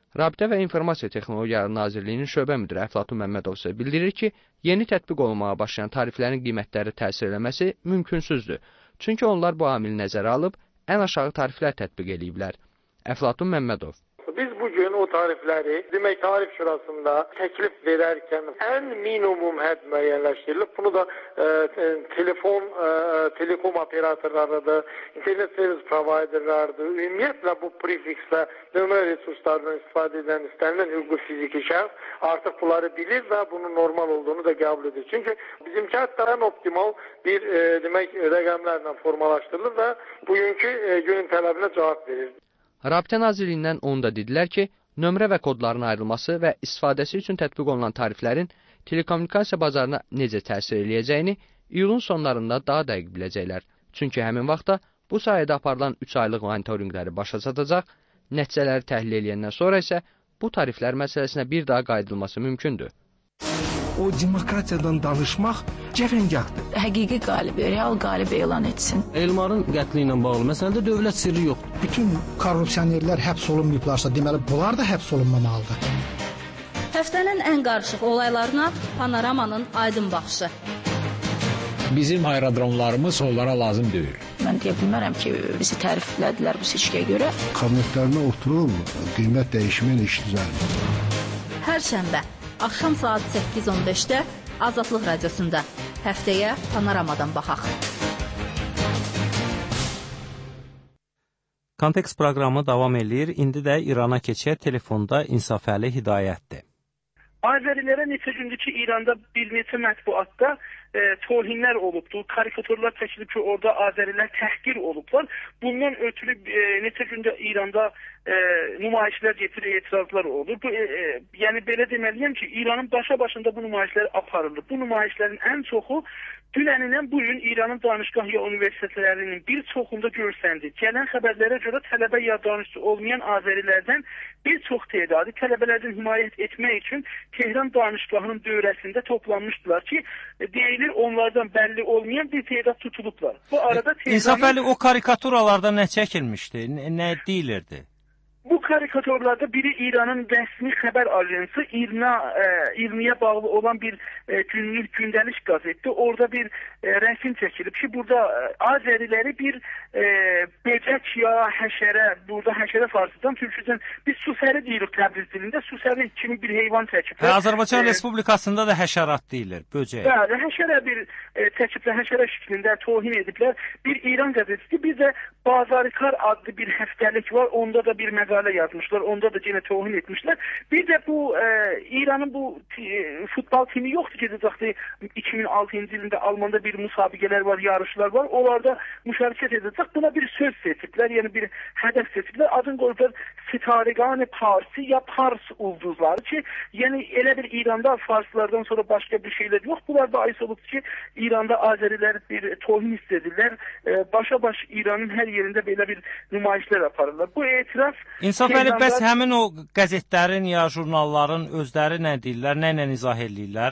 Rabitə və İnformasiya Texnologiyaları Nazirliyinin şöbə müdiri Əflatun Məmmədov isə bildirir ki, yeni tətbiq olunmağa başlayan tariflərin qiymətləri təsir eləməsi mümkünsüzdür. Çünki onlar bu amili nəzərə alıb ən aşağı tariflər tətbiq ediblər. Əflatun Məmmədov. Biz bugün o tarifləri, demək tarif şurasında təklif verərkən ən minimum hədd müəyyənləşdirilib. Bunu da e, telefon, e, telekom operatorlarıdır, internet servis providerlarıdır. Ümumiyyətlə bu prefikslə nömrə resurslarından istifadə edən istənilən hüquqi fiziki şəxs artıq bunları bilir və bunun normal olduğunu da qəbul edir. Çünki bizimki hətta ən optimal bir e, demək rəqəmlərlə formalaşdırılır və bugünkü e, günün tələbinə cavab verir. Rabitə Nazirliyindən onu da dedilər ki, nömrə və kodların ayrılması və istifadəsi üçün tətbiq olunan tariflərin telekommunikasiya bazarına necə təsir eləyəcəyini iyulun sonlarında daha dəqiq biləcəklər. Çünki həmin vaxtda bu sayədə aparılan üç aylıq monitorinqləri başa çatacaq, nəticələri təhlil edəndən sonra isə bu tariflər məsələsinə bir daha qayıdılması mümkündür. O demokratiyadan danışmaq cəfəngahdır. Həqiqi qalibi, real qalibi elan etsin. Elmarın qətli ilə bağlı məsələdə dövlət sirri yoxdur. Bütün korrupsionerlər həbs olunmayıblarsa, deməli bunlar da həbs olunmamalıdır. Həftənin ən qarışıq olaylarına Panoramanın aydın baxışı. Bizim aerodromlarımız onlara lazım deyil. Mən deyə bilmərəm ki, bizi təriflədilər bu seçkiyə görə. Kabinetlərində oturub qiymət dəyişimini işləyəcək. Hər şənbə axşam saat səkkiz on beşdə Azadlıq Radiosunda. Həftəyə Panoramadan baxaq. Kontekst proqramı davam edir. İndi də İrana keçək. Telefonda İnsafəli Hidayətdir. Azərilərə neçə gündür ki, İranda bir neçə mətbuatda e, tohinlər olubdur, karikaturlar çəkilib ki, orada Azərilər təhqir olublar. Bundan ötürü e, neçə gündə İranda e, nümayişlər getirir, etirazlar olur. Bu, e, e, yəni belə deməliyəm ki, İranın başa başında bu nümayişlər aparılır. Bu nümayişlərin ən çoxu dünənindən bugün İranın danışgah ya universitetlərinin bir çoxunda görsəndi. Gələn xəbərlərə görə tələbə ya danışçı olmayan Azərilərdən bir çox tedadı tələbələrdən himayət etmək üçün Tehran danışgahının dövrəsində toplanmışdılar ki, deyilir onlardan bəlli olmayan bir tedad tutulublar. Bu arada Tehranın... İnsafəli, o karikaturalarda nə çəkilmişdi? Nə, nə deyilirdi? Bu karikaturlarda biri İranın rəsmi xəbər ajansı İrna, e, İrniyə bağlı olan bir e, günlük gündəlik qazetdir. Orada bir e, rəsm çəkilib ki, burada e, Azəriləri bir e, böcək ya həşərə, burada həşərə farsıdan, türküdən biz susəri deyirik Təbriz dilində, susəri kimi bir heyvan çəkiblər. Hə, Azərbaycan e, Respublikasında da həşərat deyilir, böcək. Bəli, həşərə bir e, çəkiblər, həşərə şəklində tohin ediblər. Bir İran qəzetidir, bir də Bazarikar adlı bir həftəlik var, onda da bir məqalə yazmışlar, onda da yine tohin etmişler. Bir de bu e, İran'ın bu e, futbol timi yoktu gedəcəkdi. iki min altıncı yılında Almanda bir müsabiqələr var, yarışlar var. Onlarda müşarikət edəcək. Buna bir söz seçiblər, yəni bir hədəf seçiblər. Adını qoyublar Sitarəgan Parsi ya Pars ulduzları ki, yəni elə bir İranda Farslardan sonra başqa bir şeylər yox. Bunlar da ayıs olub ki, İranda Azərilər bir tohin istədirlər. E, başa baş İranın hər yerində belə bir nümayişlər aparırlar. Bu etiraz İnsafəli, bəs həmin o qəzetlərin ya jurnalların özləri nə deyirlər, nə ilə izah edirlər?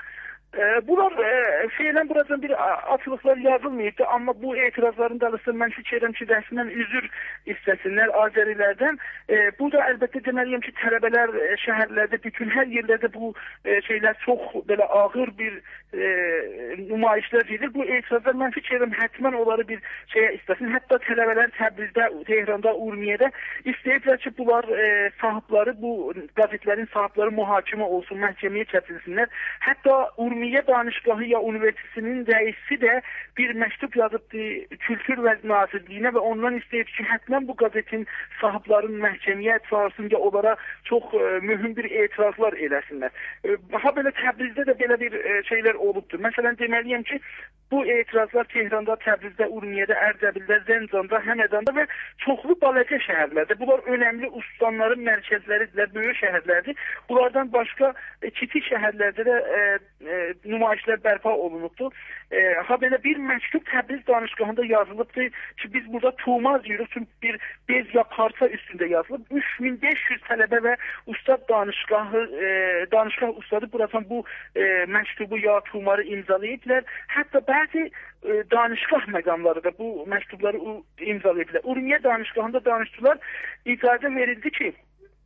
E, bunlar e, fiilən buradan bir açılıqlar yazılmayıbdı, amma bu etirazların dalısı mən fikirəm ki, rəsmən üzür istəsinlər Azərilərdən. E, bu da əlbəttə deməliyəm ki, tələbələr e, şəhərlərdə, bütün hər yerlərdə bu e, şeylər çox belə ağır bir e, nümayişlər gedir. Bu etirazlar mən fikirəm hətmən onları bir şeyə istəsin. Hətta tələbələr Təbrizdə, Tehranda, Urmiyədə istəyiblər ki, bunlar e, sahibləri, bu qəzetlərin sahibləri mühakimə olsun, məhkəməyə çəkilsinlər. Hətta Urmiyə Niyə Danışgahı ya Üniversitesinin rəisi də bir məktub yazıbdı Kültür və Nazirliyinə və ondan istəyib ki, həttən bu qəzetin sahiblərinin məhkəməyə etirazında onlara çox e, mühüm bir etirazlar eləsinlər. E, ha belə Təbrizdə də belə bir e, şeylər olubdur. Məsələn, deməliyəm ki, bu etirazlar Tehranda, Təbrizdə, Urmiyədə, Ərdəbildə, Zəncanda, Həmədanda və çoxlu balaca şəhərlərdə. Bunlar önəmli ustanların mərkəzləridirlər, böyük şəhərlərdir. Bunlardan başqa e, kiçik şəhərlərdə də e, e, nümayişlər bərpa olunubdur. E, ha belə bir məktub Təbriz danışgahında yazılıbdır ki, biz burada tuğmaz deyirik, çünki bir bez ya parça üstündə yazılıb. üç min beş yüz tələbə və ustad danışgahı, e, danışgah ustadı buradan bu e, məktubu ya tuğmarı imzalayıblar. Hətta bəzi e, danışgah məqamları da bu məktubları imzalayıblar. Urmiyə danışgahında danışdılar, icazə verildi ki,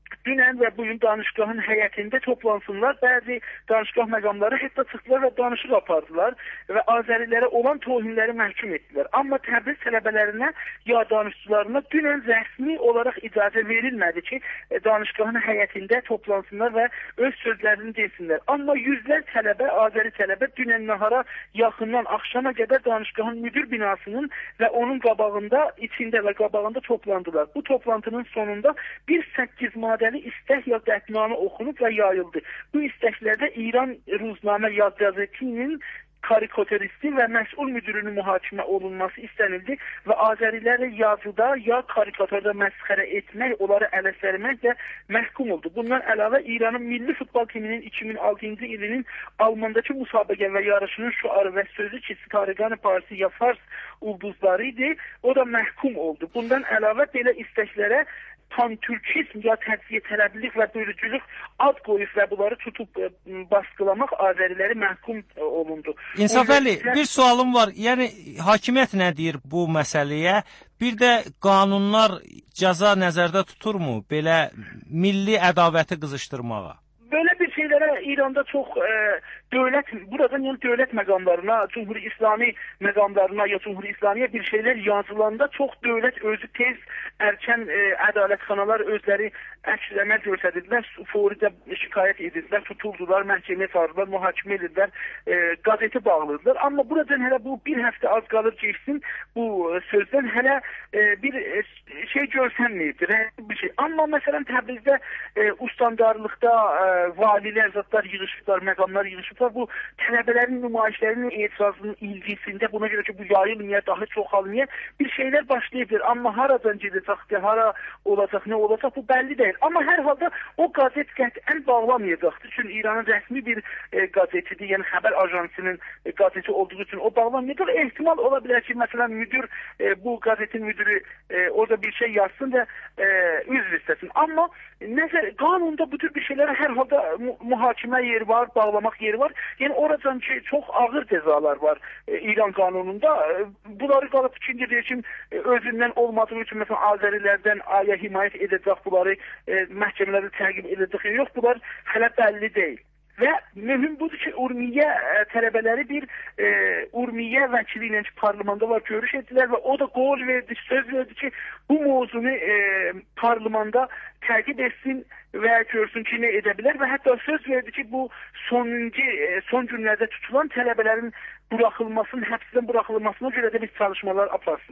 dünən və bugün danışgahın həyətində toplansınlar. Bəzi danışgah məqamları hətta çıxdılar və danışıq apardılar və Azərilərə olan tohinləri məhkum etdilər. Amma Təbriz tələbələrinə ya danışçılarına dünən rəsmi olaraq icazə verilmədi ki, danışgahın həyətində toplansınlar və öz sözlərini desinlər. Amma yüzlər tələbə, Azəri tələbə dünən nahara yaxından axşama qədər danışgahın müdür binasının və onun qabağında, içində və qabağında toplandılar. Bu toplantının sonunda bir səkkiz maddəli istək ya qətnamə oxunub və yayıldı. Bu istəklərdə İran Ruznamə Yad qəzetinin karikaturisti və məsul müdürünün mühakimə olunması istənildi və Azəriləri yazıda ya karikaturda məsxərə etmək, onları ələ sərməklə məhkum oldu. Bundan əlavə İranın milli futbol timinin iki min altıncı ilinin Almandakı müsabiqə və yarışının şüarı və sözü ki, Stariqani Parisi ya Fars ulduzları idi, o da məhkum oldu. Bundan əlavə belə istəklərə pan-türkizm ya təcziyə tələblilik və bölücülük ad qoyub və bunları tutub e, baskılamaq Azəriləri məhkum e, olundu. İnsaf Əli, bir sualım var. Yəni, hakimiyyət nə deyir bu məsələyə? Bir də qanunlar cəza nəzərdə tuturmu belə milli ədavəti qızışdırmağa? Böyle bir şeylere İran'da çok e, devlet, buradan yani devlet megamlarına, Cumhur-i İslami megamlarına ya Cumhur-i İslamiye bir şeyler yazılanda çok devlet özü tez erken e, adaletxanalar özleri əksləmə göstərdilər, Foridə şikayət edildilər, tutuldular, məhkəməyə çağırdılar, mühakimə edildilər, e, qazeti bağladılar. Amma buradan hələ bu bir həftə az qalır geçsin, bu sözdən hələ e, bir e, şey görsənməyibdir, bir şey. Amma məsələn Təbrizdə e, ustandarlıqda e, valilər, zatlar yığışıblar, məqamlar yığışıblar. Bu tələbələrin nümayişlərinin etirazının ilgisində buna görə ki, bu yayılmaya, daha çoxalmaya bir şeylər başlayabilir. Amma haradan gedəcək, hara olacaq, nə olacaq bu bəlli deyil. Amma hər halda o qazet qətiən bağlamayacaqdır. Çünki İranın rəsmi bir e, qazetidir, yəni xəbər ajansının e, qazeti olduğu üçün o bağlamayacaq. Ehtimal ola bilər ki, məsələn müdür, e, bu qazetin müdürü e, orada bir şey yazsın və e, üzr istəsin. Amma nəzər, qanunda bu tür bir şeylərə hər halda mu mühakimə yeri var, bağlamaq yeri var. Yəni oradan ki, çox ağır cəzalar var e, İran qanununda. E, bunları qalıb ikinci rejim e, özündən olmadığı üçün məsələn Azərilərdən aya himayət edəcək bunları e, məhkəmələrdə təqib edəcək. Yox, bunlar hələ bəlli deyil. Və mühüm budur ki, Urmiyə e, tələbələri bir e, Urmiyə vəkili ilə ki, parlamenda var, görüş etdilər və o da qol verdi, söz verdi ki, bu mövzunu e, parlamenda təqib etsin və görsün ki, nə edə bilər və hətta söz verdi ki, bu sonuncu, e, son günlərdə tutulan tələbələrin buraxılmasının, həbsdən buraxılmasına görə də bir çalışmalar aparsın.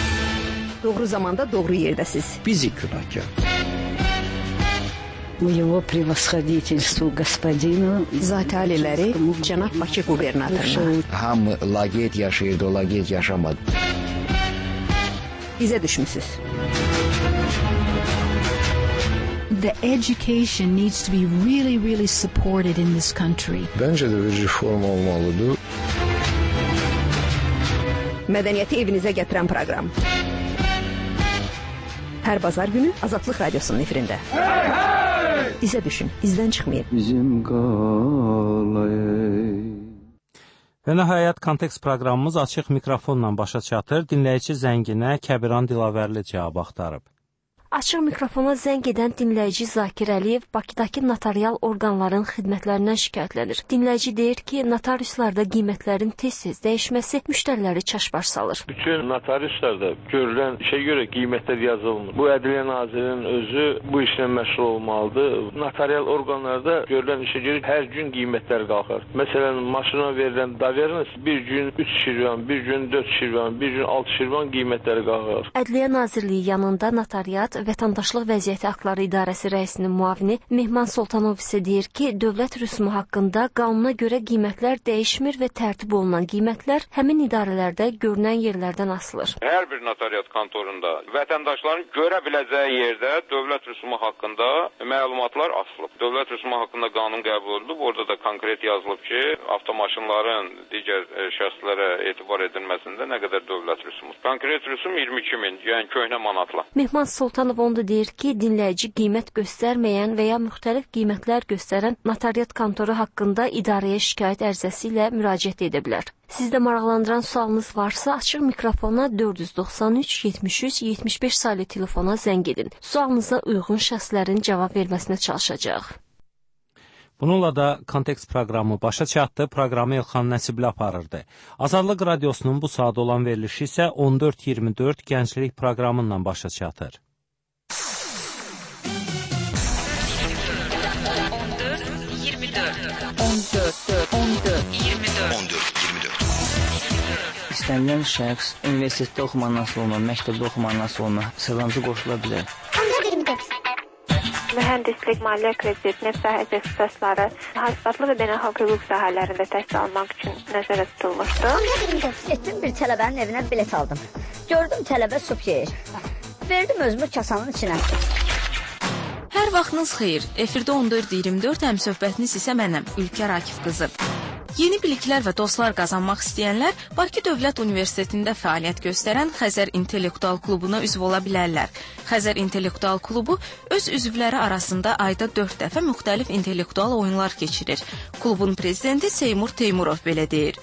Doğru zamanda doğru yerdəsiz. Bizi günahkar. Его превосходительству господину Zati aliləri cənab Bakı qubernatoruna. Hamı laqeyd yaşayırdı, o laqeyd yaşamadı. İzə düşmüsünüz. The education needs to be really, really supported in this country. Bence de bir reform olmalıdır. Mədəniyyəti evinizə gətirən proqram. Hər bazar günü Azadlıq Radiosunun efirində. Hey, hey! İzə düşün, izdən çıxmayın. Bizim qalay. Və nəhayət kontekst proqramımız açıq mikrofonla başa çatır. Dinləyici zənginə Kəbiran Dilavərli cavab axtarıb. Açıq mikrofona zəng edən dinləyici Zakir Əliyev Bakıdakı notarial orqanların xidmətlərindən şikayətlənir. Dinləyici deyir ki, notariuslarda qiymətlərin tez-tez dəyişməsi müştəriləri çaşbaş salır. Bütün notariuslarda görülən işə görə qiymətlər yazılmır. Bu Ədliyyə Nazirinin özü bu işlə məşğul olmalıdır. Notarial orqanlarda görülən işə görə hər gün qiymətlər qalxır. Məsələn, maşına verilən daveriniz bir gün üç şirvan, bir gün dörd şirvan, bir gün altı şirvan qiymətləri qalxır. Ədliyyə Nazirliyi yanında notariat Vətəndaşlıq Vəziyyəti Haqları İdarəsi rəisinin müavini Mehman Soltanov isə deyir ki, dövlət rüsumu haqqında qanuna görə qiymətlər dəyişmir və tərtib olunan qiymətlər həmin idarələrdə görünən yerlərdən asılır. Hər bir notariat kontorunda vətəndaşların görə biləcəyi yerdə dövlət rüsumu haqqında məlumatlar asılıb. Dövlət rüsumu haqqında qanun qəbul edilib, orada da konkret yazılıb ki, avtomaşınların digər şəxslərə etibar edilməsində nə qədər dövlət rüsumu. Konkret rüsum iyirmi iki min, yəni köhnə manatla. Mehman Soltanov Sultanov onu da deyir ki, dinləyici qiymət göstərməyən və ya müxtəlif qiymətlər göstərən notariat kontoru haqqında idarəyə şikayət ərizəsi ilə müraciət edə bilər. Sizdə maraqlandıran sualınız varsa, açıq mikrofona dörd yüz doxsan üç yetmiş üç yetmiş beş saylı telefona zəng edin. Sualınıza uyğun şəxslərin cavab verməsinə çalışacaq. Bununla da Kontekst proqramı başa çatdı. Proqramı Elxan Nəsibli aparırdı. Azadlıq Radiosunun bu saat olan verilişi isə on dörd iyirmi dörd Gənclik proqramından başa çatır. on dörd iyirmi dörd on dörd iyirmi dörd İstənilən şəxs universitetdə oxumandan sonra, məktəbdə oxumandan sonra səlamcı qoşula bilər. on dörd iyirmi dörd Mühəndislik, maliyyə kredit, neft sahəsi ixtisasları, hasibatlı və beynəlxalq hüquq sahələrində təhsil almaq üçün nəzərdə tutulmuşdur. Etdim bir tələbənin evinə bilet aldım. Gördüm tələbə sup yeyir. Verdim özümü kasanın içinə. Hər vaxtınız xeyir. Efirdə on dörd iyirmi dörd həmsöhbətiniz isə mənəm, Ülkər Akif qızı. Yeni biliklər və dostlar qazanmaq istəyənlər Bakı Dövlət Universitetində fəaliyyət göstərən Xəzər İntellektual Klubuna üzv ola bilərlər. Xəzər İntellektual Klubu öz üzvləri arasında ayda dörd dəfə müxtəlif intellektual oyunlar keçirir. Klubun prezidenti Seymur Teymurov belə deyir.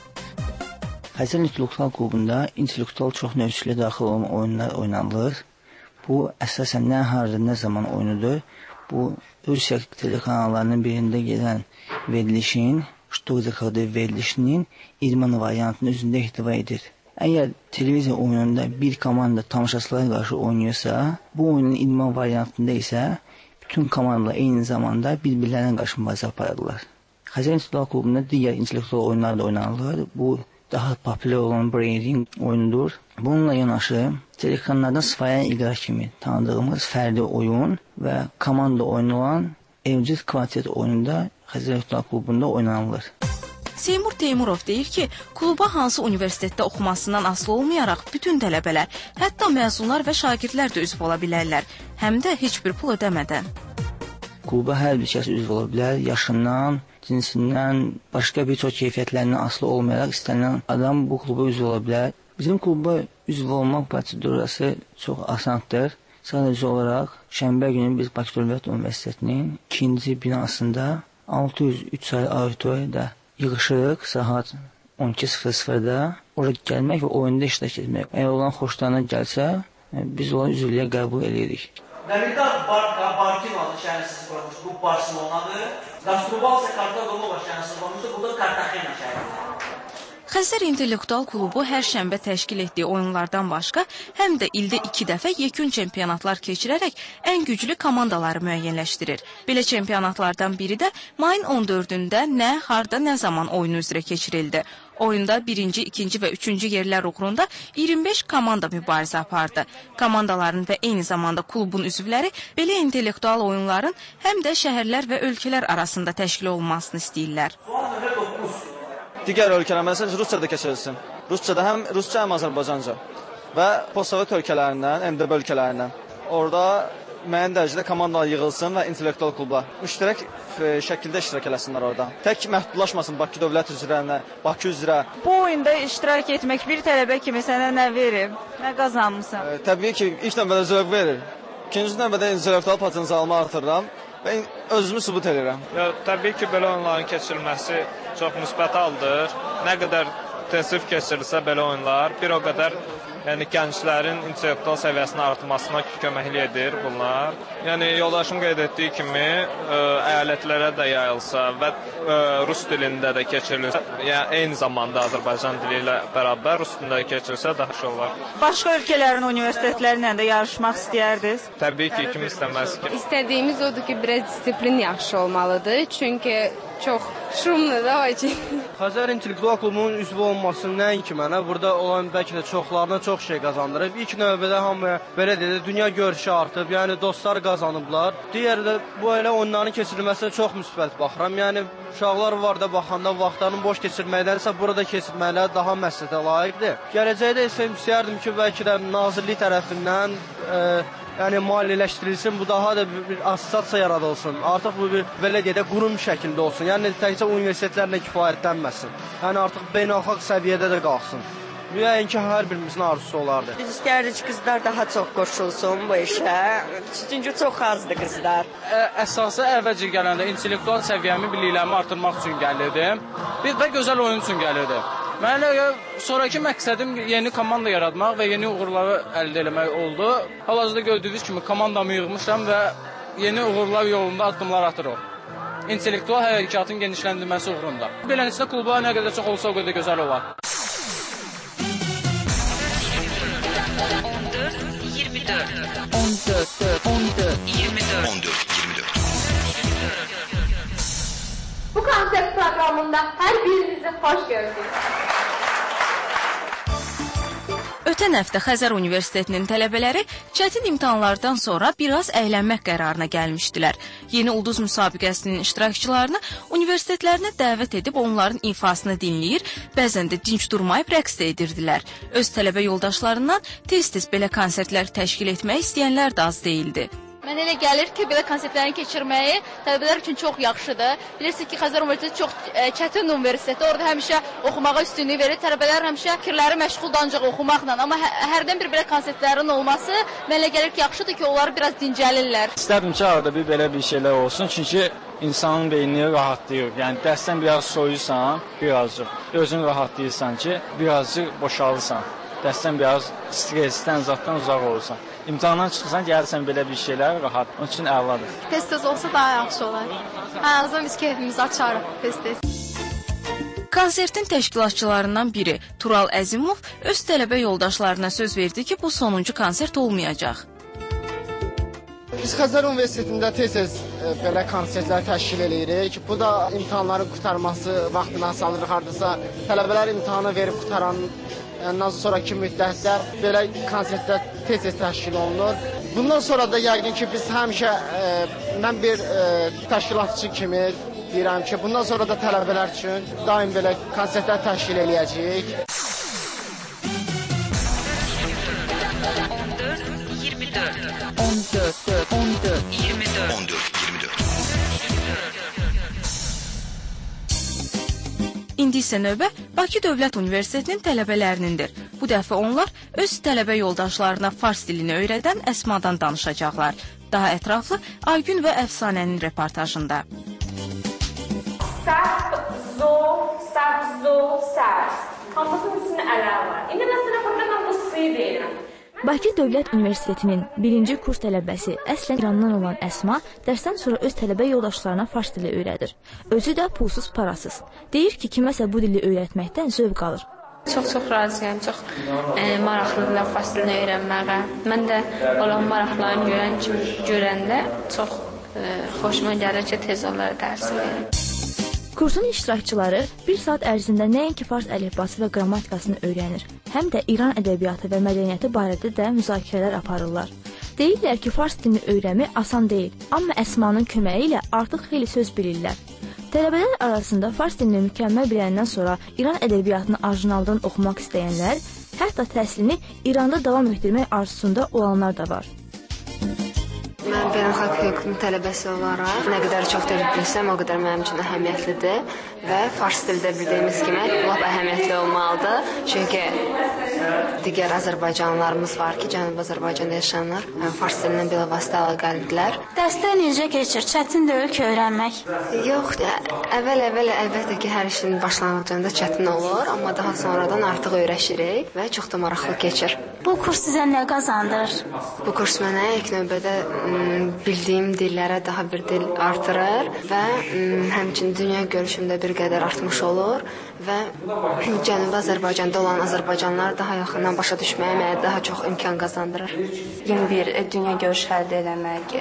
Xəzər İntellektual Klubunda intellektual çox növçülə daxil olan oyunlar oynanılır. Bu əsasən nə harda, nə zaman oyunudur. Bu Rusiya telekanallarının birində gedən verilişin Ştuqzakada verilişinin idman variantını özündə ihtiva edir. Əgər televiziya oyununda bir komanda tamaşaçılara qarşı oynayırsa, bu oyunun idman variantında isə bütün komandalar eyni zamanda bir-birlərinə qarşı mübarizə aparırlar. Xəzər İntellektual Klubunda digər intellektual oyunlar da oynanılır. Bu daha populyar olan Brain oyunudur. Bununla yanaşı telekanallardan sifayə iqra kimi tanıdığımız fərdi oyun və komanda oyunu olan evcil kvartet oyununda Xəzər İntellektual Klubunda oynanılır. Seymur Teymurov deyir ki, kluba hansı universitetdə oxumasından asılı olmayaraq bütün tələbələr, hətta məzunlar və şagirdlər də üzv ola bilərlər, həm də heç bir pul ödəmədən. Kluba hər bir şəxs üzv ola bilər, yaşından, cinsindən, başqa bir çox keyfiyyətlərindən asılı olmayaraq istənilən adam bu kluba üzv ola bilər. Bizim kluba üzv olmaq prosedurası çox asandır. Sadəcə olaraq şənbə günü biz Bakı Dövlət Universitetinin ikinci binasında altı yüz üç saylı auditoriyada yığışırıq saat on iki sıfır sıfırda. Orada gəlmək və oyunda iştirak etmək. Əgər olan xoşlarına gəlsə, biz onları üzvlüyə qəbul edirik. Dəmirdə Barcelona şəhərsiz qoymuş, bu Barcelonadır. Gastrobal isə Kartagolova şəhərsiz qoymuşdur, bu da Cartagena şəhəridir. Xəzər İntellektual Klubu hər şənbə təşkil etdiyi oyunlardan başqa, həm də ildə iki dəfə yekun çempionatlar keçirərək ən güclü komandaları müəyyənləşdirir. Belə çempionatlardan biri də mayın on dördündə nə, harda, nə zaman oyunu üzrə keçirildi. Oyunda birinci, ikinci və üçüncü yerlər uğrunda iyirmi beş komanda mübarizə apardı. Komandaların və eyni zamanda klubun üzvləri belə intellektual oyunların həm də şəhərlər və ölkələr arasında təşkil olunmasını istəyirlər. Digər ölkələr, məsələn, Rusiyada keçirilsin. Rusiyada həm Rusca, həm Azərbaycanca və postsovet ölkələrindən, M D B ölkələrindən. Orada müəyyən dərəcədə komandalar yığılsın və intellektual klubla müştərək şəkildə iştirak eləsinlər orada. Tək məhdudlaşmasın Bakı dövlət üzrə, Bakı üzrə. Bu oyunda iştirak etmək bir tələbə kimi sənə nə verir, nə qazanmısan? E, təbii ki, ilk növbədə zövq verir. İkinci növbədə intellektual potensialımı artırıram və özümü sübut edirəm. Ya, təbii ki, belə oyunların keçirilməsi çox müsbət haldır. Nə qədər intensiv keçirilsə belə oyunlar, bir o qədər yəni gənclərin intellektual səviyyəsinin artmasına köməklik edir bunlar. Yəni yoldaşım qeyd etdiyi kimi ə, əyalətlərə də yayılsa və ə, rus dilində də keçirilsə, yəni eyni zamanda Azərbaycan dili ilə bərabər rus dilində də keçirilsə daha yaxşı olar. Başqa ölkələrin universitetləri ilə də yarışmaq istəyərdiniz? Təbii ki, kim istəməz ki. İstədiyimiz odur ki, biraz disiplin yaxşı olmalıdır. Çünki çox şumludur o için. Xəzər İntellektual Klubunun üzvü olması nəinki mənə, burada olan bəlkə də çoxlarına çox şey qazandırıb. İlk növbədə hamıya belə dedə, dünya görüşü artıb, yəni dostlar qazanıblar. Digəri də bu elə oyunların keçirilməsinə çox müsbət baxıram. Yəni uşaqlar var da baxanda vaxtlarını boş keçirməkdənsə burada keçirməklər daha məsləhətə layiqdir. Gələcəkdə isə istəyərdim ki, bəlkə də nazirlik tərəfindən e, yəni maliyyələşdirilsin, bu daha da bir, bir assosiasiya yaradılsın. Artıq bu bir belə deyə qurum şəklində olsun. Yəni təkcə universitetlərlə kifayətlənməsin. Yəni artıq beynəlxalq səviyyədə də qalsın. Müəyyən ki, hər birimizin arzusu olardı. Biz istərdik ki, qızlar daha çox qoşulsun bu işə. Çünki çox azdır qızlar. Əsası əvvəlcə gələndə intellektual səviyyəmi, biliklərimi artırmaq üçün gəlirdim. Bir də gözəl oyun üçün gəlirdim. Mənim sonraki məqsədim yeni komanda yaratmaq və yeni uğurları əldə etmək oldu. Hal-hazırda gördüyünüz kimi komandamı yığmışam və yeni uğurlar yolunda addımlar atırıq. İntellektual hərəkatın genişləndirilməsi uğrunda. Beləliklə klublar nə qədər çox olsa o qədər gözəl olar. on dörd iyirmi dörd on dörd on dörd iyirmi dörd on dörd iyirmi dörd Bu konsept programında hər birinizi xoş gördük. Ötən həftə Xəzər Universitetinin tələbələri çətin imtahanlardan sonra biraz əylənmək qərarına gəlmişdilər. Yeni Ulduz müsabiqəsinin iştirakçılarını universitetlərinə dəvət edib onların ifasını dinləyir, bəzən də dinc durmayıb rəqs də edirdilər. Öz tələbə yoldaşlarından tez-tez belə konsertlər təşkil etmək istəyənlər də az deyildi. Mən elə gəlir ki, belə konseptlərini keçirməyi tələbələr üçün çox yaxşıdır. Bilirsiniz ki, Xəzər Universiteti çox ə, çətin universitetdir. Orada həmişə oxumağa üstünlük verir. Tələbələr həmişə fikirləri məşğuldur ancaq oxumaqla. Amma hə, hərdən bir belə konseptlərin olması mən elə gəlir ki, yaxşıdır ki, onları biraz dincəlirlər. İstərdim ki, arada bir belə bir şeylər olsun. Çünki insanın beynini rahatlayır. Yəni dərsdən biraz soyursan, birazcık özünü rahatlayırsan ki, birazcık boşalırsan. Dərsdən biraz stressdən, zaddan uzaq olursan. İmtahandan çıxırsan, gəlirsən belə bir şeylər rahat. Onun üçün əladır. Tez-tez olsa daha yaxşı olar. Ən azından biz keyfimizi açarıq tez-tez. Konsertin təşkilatçılarından biri Tural Əzimov öz tələbə yoldaşlarına söz verdi ki, bu sonuncu konsert olmayacaq. Biz Xəzər Universitetində tez-tez belə konsertlər təşkil edirik. Bu da imtahanların qurtarması vaxtına salırıq hardasa. Tələbələr imtahanı verib qutaran ondan sonraki müddətdə belə konsertlər tez-tez təşkil olunur. Bundan sonra da yəqin ki, biz həmişə e, mən bir e, təşkilatçı kimi deyirəm ki, bundan sonra da tələbələr üçün daim belə konsertlər təşkil eləyəcəyik. on dörd iyirmi dörd on dörd on dörd iyirmi dörd on dörd iyirmi dörd İndi isə növbə Bakı Dövlət Universitetinin tələbələrinindir. Bu dəfə onlar öz tələbə yoldaşlarına fars dilini öyrədən Əsmadan danışacaqlar. Daha ətraflı Aygün və Əfsanənin reportajında. Sərf, zor, sərf, zor, sərf. Hamısının üstünə ələl var. İndi məsələn, burada mən bu suyu deyirəm. Bakı Dövlət Universitetinin birinci kurs tələbəsi əslən İrandan olan Əsma dərsdən sonra öz tələbə yoldaşlarına fars dili öyrədir. Özü də pulsuz, parasız. Deyir ki, kiməsə bu dili öyrətməkdən zövq alır. Çox-çox razıyam, çox e, maraqlıdır fars dilini öyrənməyə. Mən də olan maraqlarını görən kimi görəndə çox e, xoşuma gəlir ki, tez onlara dərs verim. Kursun iştirakçıları bir saat ərzində nəinki fars əlifbası və qrammatikasını öyrənir, həm də İran ədəbiyyatı və mədəniyyəti barədə də müzakirələr aparırlar. Deyirlər ki, fars dilini öyrənmək asan deyil, amma Əsmanın köməyi ilə artıq xeyli söz bilirlər. Tələbələr arasında fars dilini mükəmməl biləndən sonra İran ədəbiyyatını orijinaldan oxumaq istəyənlər, hətta təhsilini İranda davam etdirmək arzusunda olanlar da var. Mən beynəlxalq hüququn tələbəsi olaraq nə qədər çox dil bilsəm, o qədər mənim üçün əhəmiyyətlidir və fars dildə bildiyimiz kimi lap əhəmiyyətli olmalıdır. Çünki digər Azərbaycanlılarımız var ki, Cənub Azərbaycanda yaşayanlar fars dilindən bilavasitə əlaqəlidirlər. Dərslər necə keçir? Çətin deyil ki, öyrənmək? Yox, əvvəl-əvvəl əlbəttə ki, hər işin başlanğıcında çətin olur, amma daha sonradan artıq öyrəşirik və çox da maraqlı keçir. Bu kurs sizə nə qazandırır? Bu kurs mənə ilk növbədə bildiyim dillərə daha bir dil artırır və həmçinin dünya görüşümdə bir qədər artmış olur və Cənubi Azərbaycanda olan Azərbaycanlıları daha yaxından başa düşməyə mənə daha çox imkan qazandırır. Yeni bir dünya görüşü əldə etmək,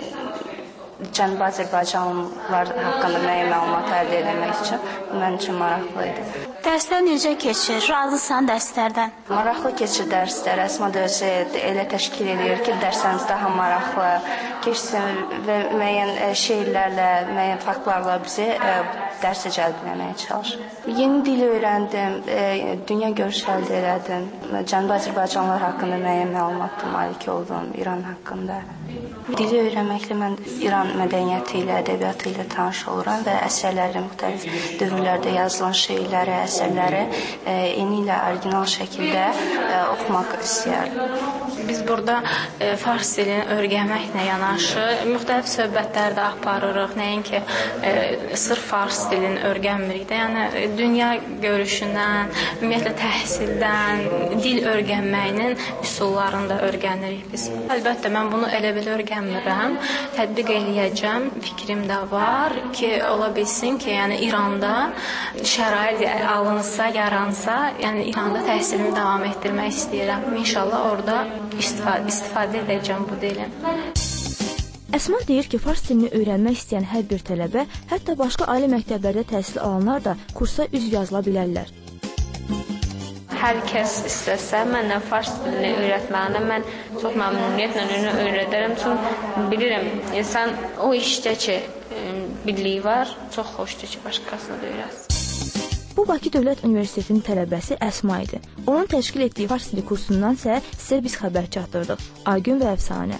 Cənubi Azərbaycanlılar haqqında müəyyən məlumat əldə etmək üçün mənim üçün maraqlı idi. Dərslər necə keçir? Razısan dərslərdən? Maraqlı keçir dərslər. Əsma da özü elə təşkil edir ki, dərslərimiz daha maraqlı keçsin və müəyyən şeirlərlə, müəyyən faktlarla bizi dərsə cəlb etməyə çalışır. Yeni dil öyrəndim, e, dünya görüşü əldə elədim. Cənubi Azərbaycanlılar haqqında müəyyən məlumata malik oldum, İran haqqında. Dili öyrənməklə mən İran mədəniyyəti ilə, ədəbiyyatı ilə tanış oluram və əsərləri, müxtəlif dövrlərdə yazılan şeyləri, əsərləri e, yeni ilə orijinal şəkildə e, oxumaq istəyirəm. Biz burada e, fars dilini öyrənməklə yanaşı müxtəlif söhbətlər də aparırıq. Nəinki e, sırf fars dilini öyrənmirik də, yəni dünya görüşündən, ümumiyyətlə təhsildən, dil öyrənməyinin üsullarını da öyrənirik biz. Əlbəttə mən bunu elə bil öyrənmirəm, tətbiq eləyəcəm, fikrim də var ki, ola bilsin ki, yəni İranda şərait alınsa, yaransa, yəni İranda təhsilimi davam etdirmək istəyirəm. İnşallah orada istifadə, istifadə edəcəm bu dilin. Əsma deyir ki, fars dilini öyrənmək istəyən hər bir tələbə, hətta başqa ali məktəblərdə təhsil alanlar da kursa üzv yazıla bilərlər. Hər kəs istəsə, məndən fars dilini öyrətməyini mən çox məmnuniyyətlə öyrədərəm. Çünki bilirəm, insan o işdə ki, birliyi var, çox xoşdur ki, başqasına da öyrətsin. Bu Bakı Dövlət Universitetinin tələbəsi Əsma idi. Onun təşkil etdiyi fars dili kursundan isə sizə biz xəbər çatdırdıq. Aygün və Əfsanə.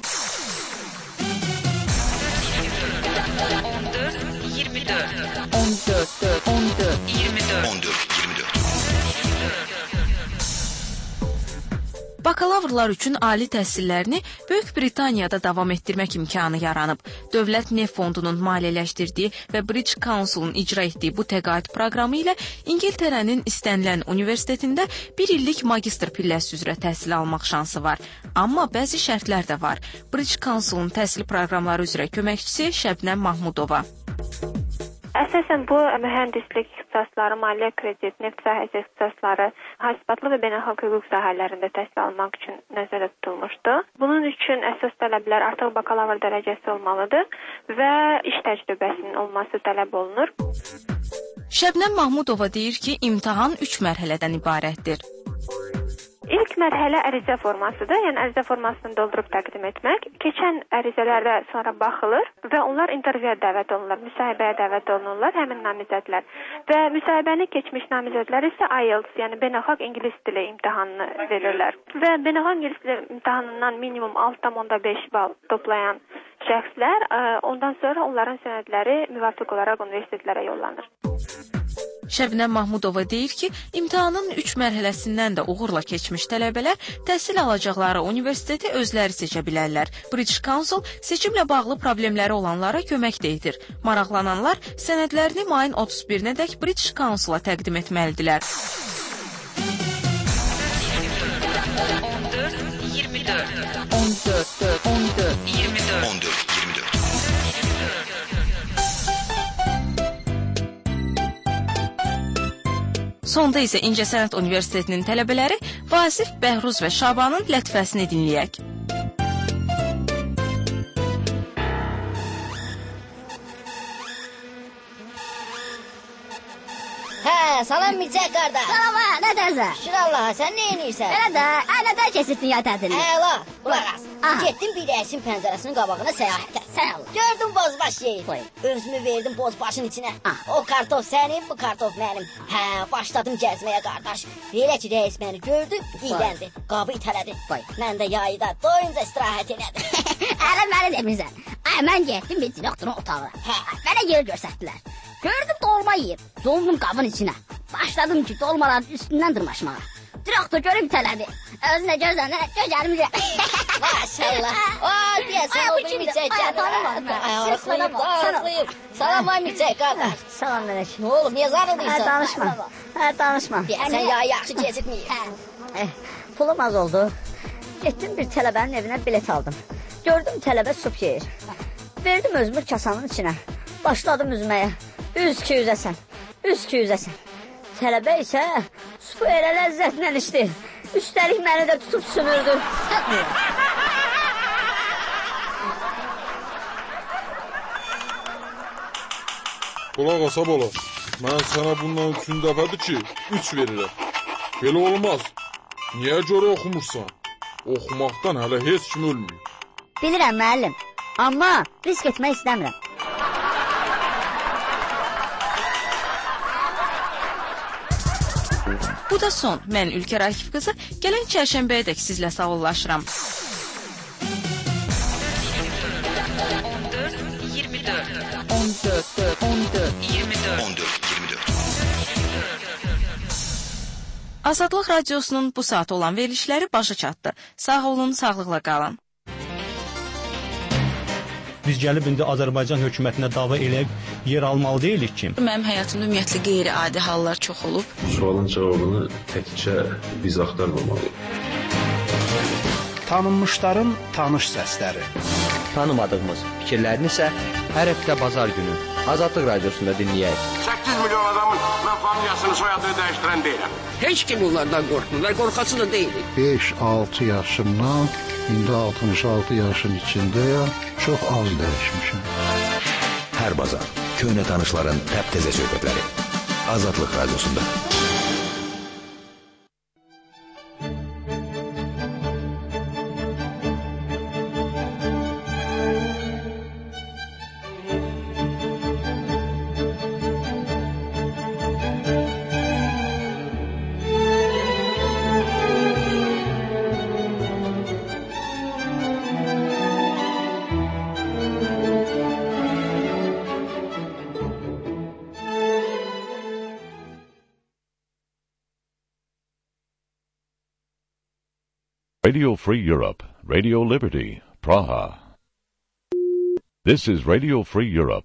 on dörd iyirmi dörd on dörd on dörd iyirmi dörd on dörd iyirmi dörd Bakalavrlar üçün ali təhsillərini Böyük Britaniyada davam etdirmək imkanı yaranıb. Dövlət Neft Fondunun maliyyələşdirdiyi və British Council'un icra etdiyi bu təqaüd proqramı ilə İngiltərənin istənilən universitetində bir illik magistr pilləsi üzrə təhsil almaq şansı var. Amma bəzi şərtlər də var. British Council'un təhsil proqramları üzrə köməkçisi Şəbnəm Mahmudova. Əsasən bu mühəndislik ixtisasları, maliyyə kredit, neft sahəsi ixtisasları, hasibatlı və beynəlxalq hüquq sahələrində təhsil almaq üçün nəzərdə tutulmuşdu. Bunun üçün əsas tələblər artıq bakalavr dərəcəsi olmalıdır və iş təcrübəsinin olması tələb olunur. Şəbnəm Mahmudova deyir ki, imtahan üç mərhələdən ibarətdir. İlk mərhələ ərizə formasıdır, yəni ərizə formasını doldurub təqdim etmək. Keçən ərizələrdə sonra baxılır və onlar intervyuya dəvət olunurlar, müsahibəyə dəvət olunurlar həmin namizədlər. Və müsahibəni keçmiş namizədlər isə I E L T S, yəni beynəlxalq ingilis dili imtahanını verirlər. Və beynəlxalq ingilis dili imtahanından minimum altı nöqtə beş bal toplayan şəxslər, ondan sonra onların sənədləri müvafiq olaraq universitetlərə yollanır. Şəbnəm Mahmudova deyir ki, imtahanın üç mərhələsindən də uğurla keçmiş tələbələr təhsil alacaqları universiteti özləri seçə bilərlər. British Council seçimlə bağlı problemləri olanlara kömək də edir. Maraqlananlar sənədlərini mayın otuz birinədək British Council'a təqdim etməlidirlər. on dörd iyirmi dörd on dörd on dörd iyirmi dörd on dörd iyirmi dörd Sonda isə İncəsənət Universitetinin tələbələri Vasif, Bəhruz və Şabanın lətifəsini dinləyək. Hə, salam Mircək qardaş. Salam, hə, nə dərsən? Şükür Allaha, sən nə edirsən? Elə də, ələdə keçirdin ya tədilini. Əla, qulaq as. Getdim bir rəisin pəncərəsinin qabağına səyahətə. Səyahət. Gördüm bozbaş yeyir. Özümü verdim bozbaşın içinə. O kartof sənin, bu kartof mənim. Hə, başladım gəzməyə qardaş. Belə ki, rəis məni gördü, diyləndi. Qabı itələdi. Mən də yayda doyunca istirahət elədim. Ələ məni demirsən. Ay, mən getdim bir direktorun otağına. Hə, mənə yer göstərdilər. Gördüm dolma yiyib. Dondum qabın içinə. Başladım ki, dolmaların üstündən dırmaşmağa. Direktor görüb tələdi. Özünə gözlərinə gözəlmişəm. Maşallah. Aa, deyəsən o bir Mircək qardaş. Ayaqlayıb, ayaqlayıb. Salam ay Mircək qardaş. Salam verək. Nə olub, niyə zarıldıysan? Hə, danışma. Hə, danışma. Deyəsən ya yaxşı keçirtməyib. Hə, pulum az oldu. Getdim bir tələbənin evinə bilet aldım. Gördüm tələbə sup yeyir. Verdim özümü kasanın içinə. Başladım üzməyə. Üz ki üzəsən, üz ki üzəsən. Tələbə isə supu elə ləzzətlə içdi. Üstəlik məni də tutub sümürdü. Qulaq asa bola, mən sənə bundan üçün dəfədir ki, üç verirəm. Belə olmaz. Niyə görə oxumursan? Oxumaqdan hələ heç kim ölmüyor. Bilirəm müəllim, amma risk etmək istəmirəm. Bu da son. Mən Ülkər Akif qızı. Gələn çərşənbəyədək sizlə sağollaşıram. on dörd iyirmi dörd on dörd on dörd iyirmi dörd on dörd iyirmi dörd Azadlıq Radiosunun bu saat olan verilişləri başa çatdı. Sağ olun, sağlıqla qalın. Biz gəlib indi Azərbaycan hökumətinə dava eləyib yer almalı deyilik ki. Mənim həyatımda ümumiyyətlə qeyri-adi hallar çox olub. Sualın cavabını təkcə biz axtarmamalıyıq. Tanınmışların tanış səsləri. Tanımadığımız fikirlərini isə hər həftə bazar günü Azadlıq Radiosunda dinləyək. səkkiz milyon adamın mən familiyasını, soyadını dəyişdirən deyiləm. Heç kim onlardan qorxmurlar, qorxası da deyilik. beş altı yaşımdan indi altmış altı yaşın içindəyəm, çox az dəyişmişəm. Hər bazar köhnə tanışların təptəzə söhbətləri Azadlıq Radiosunda. Radio Free Europe, Radio Liberty, Praha. This is Radio Free Europe,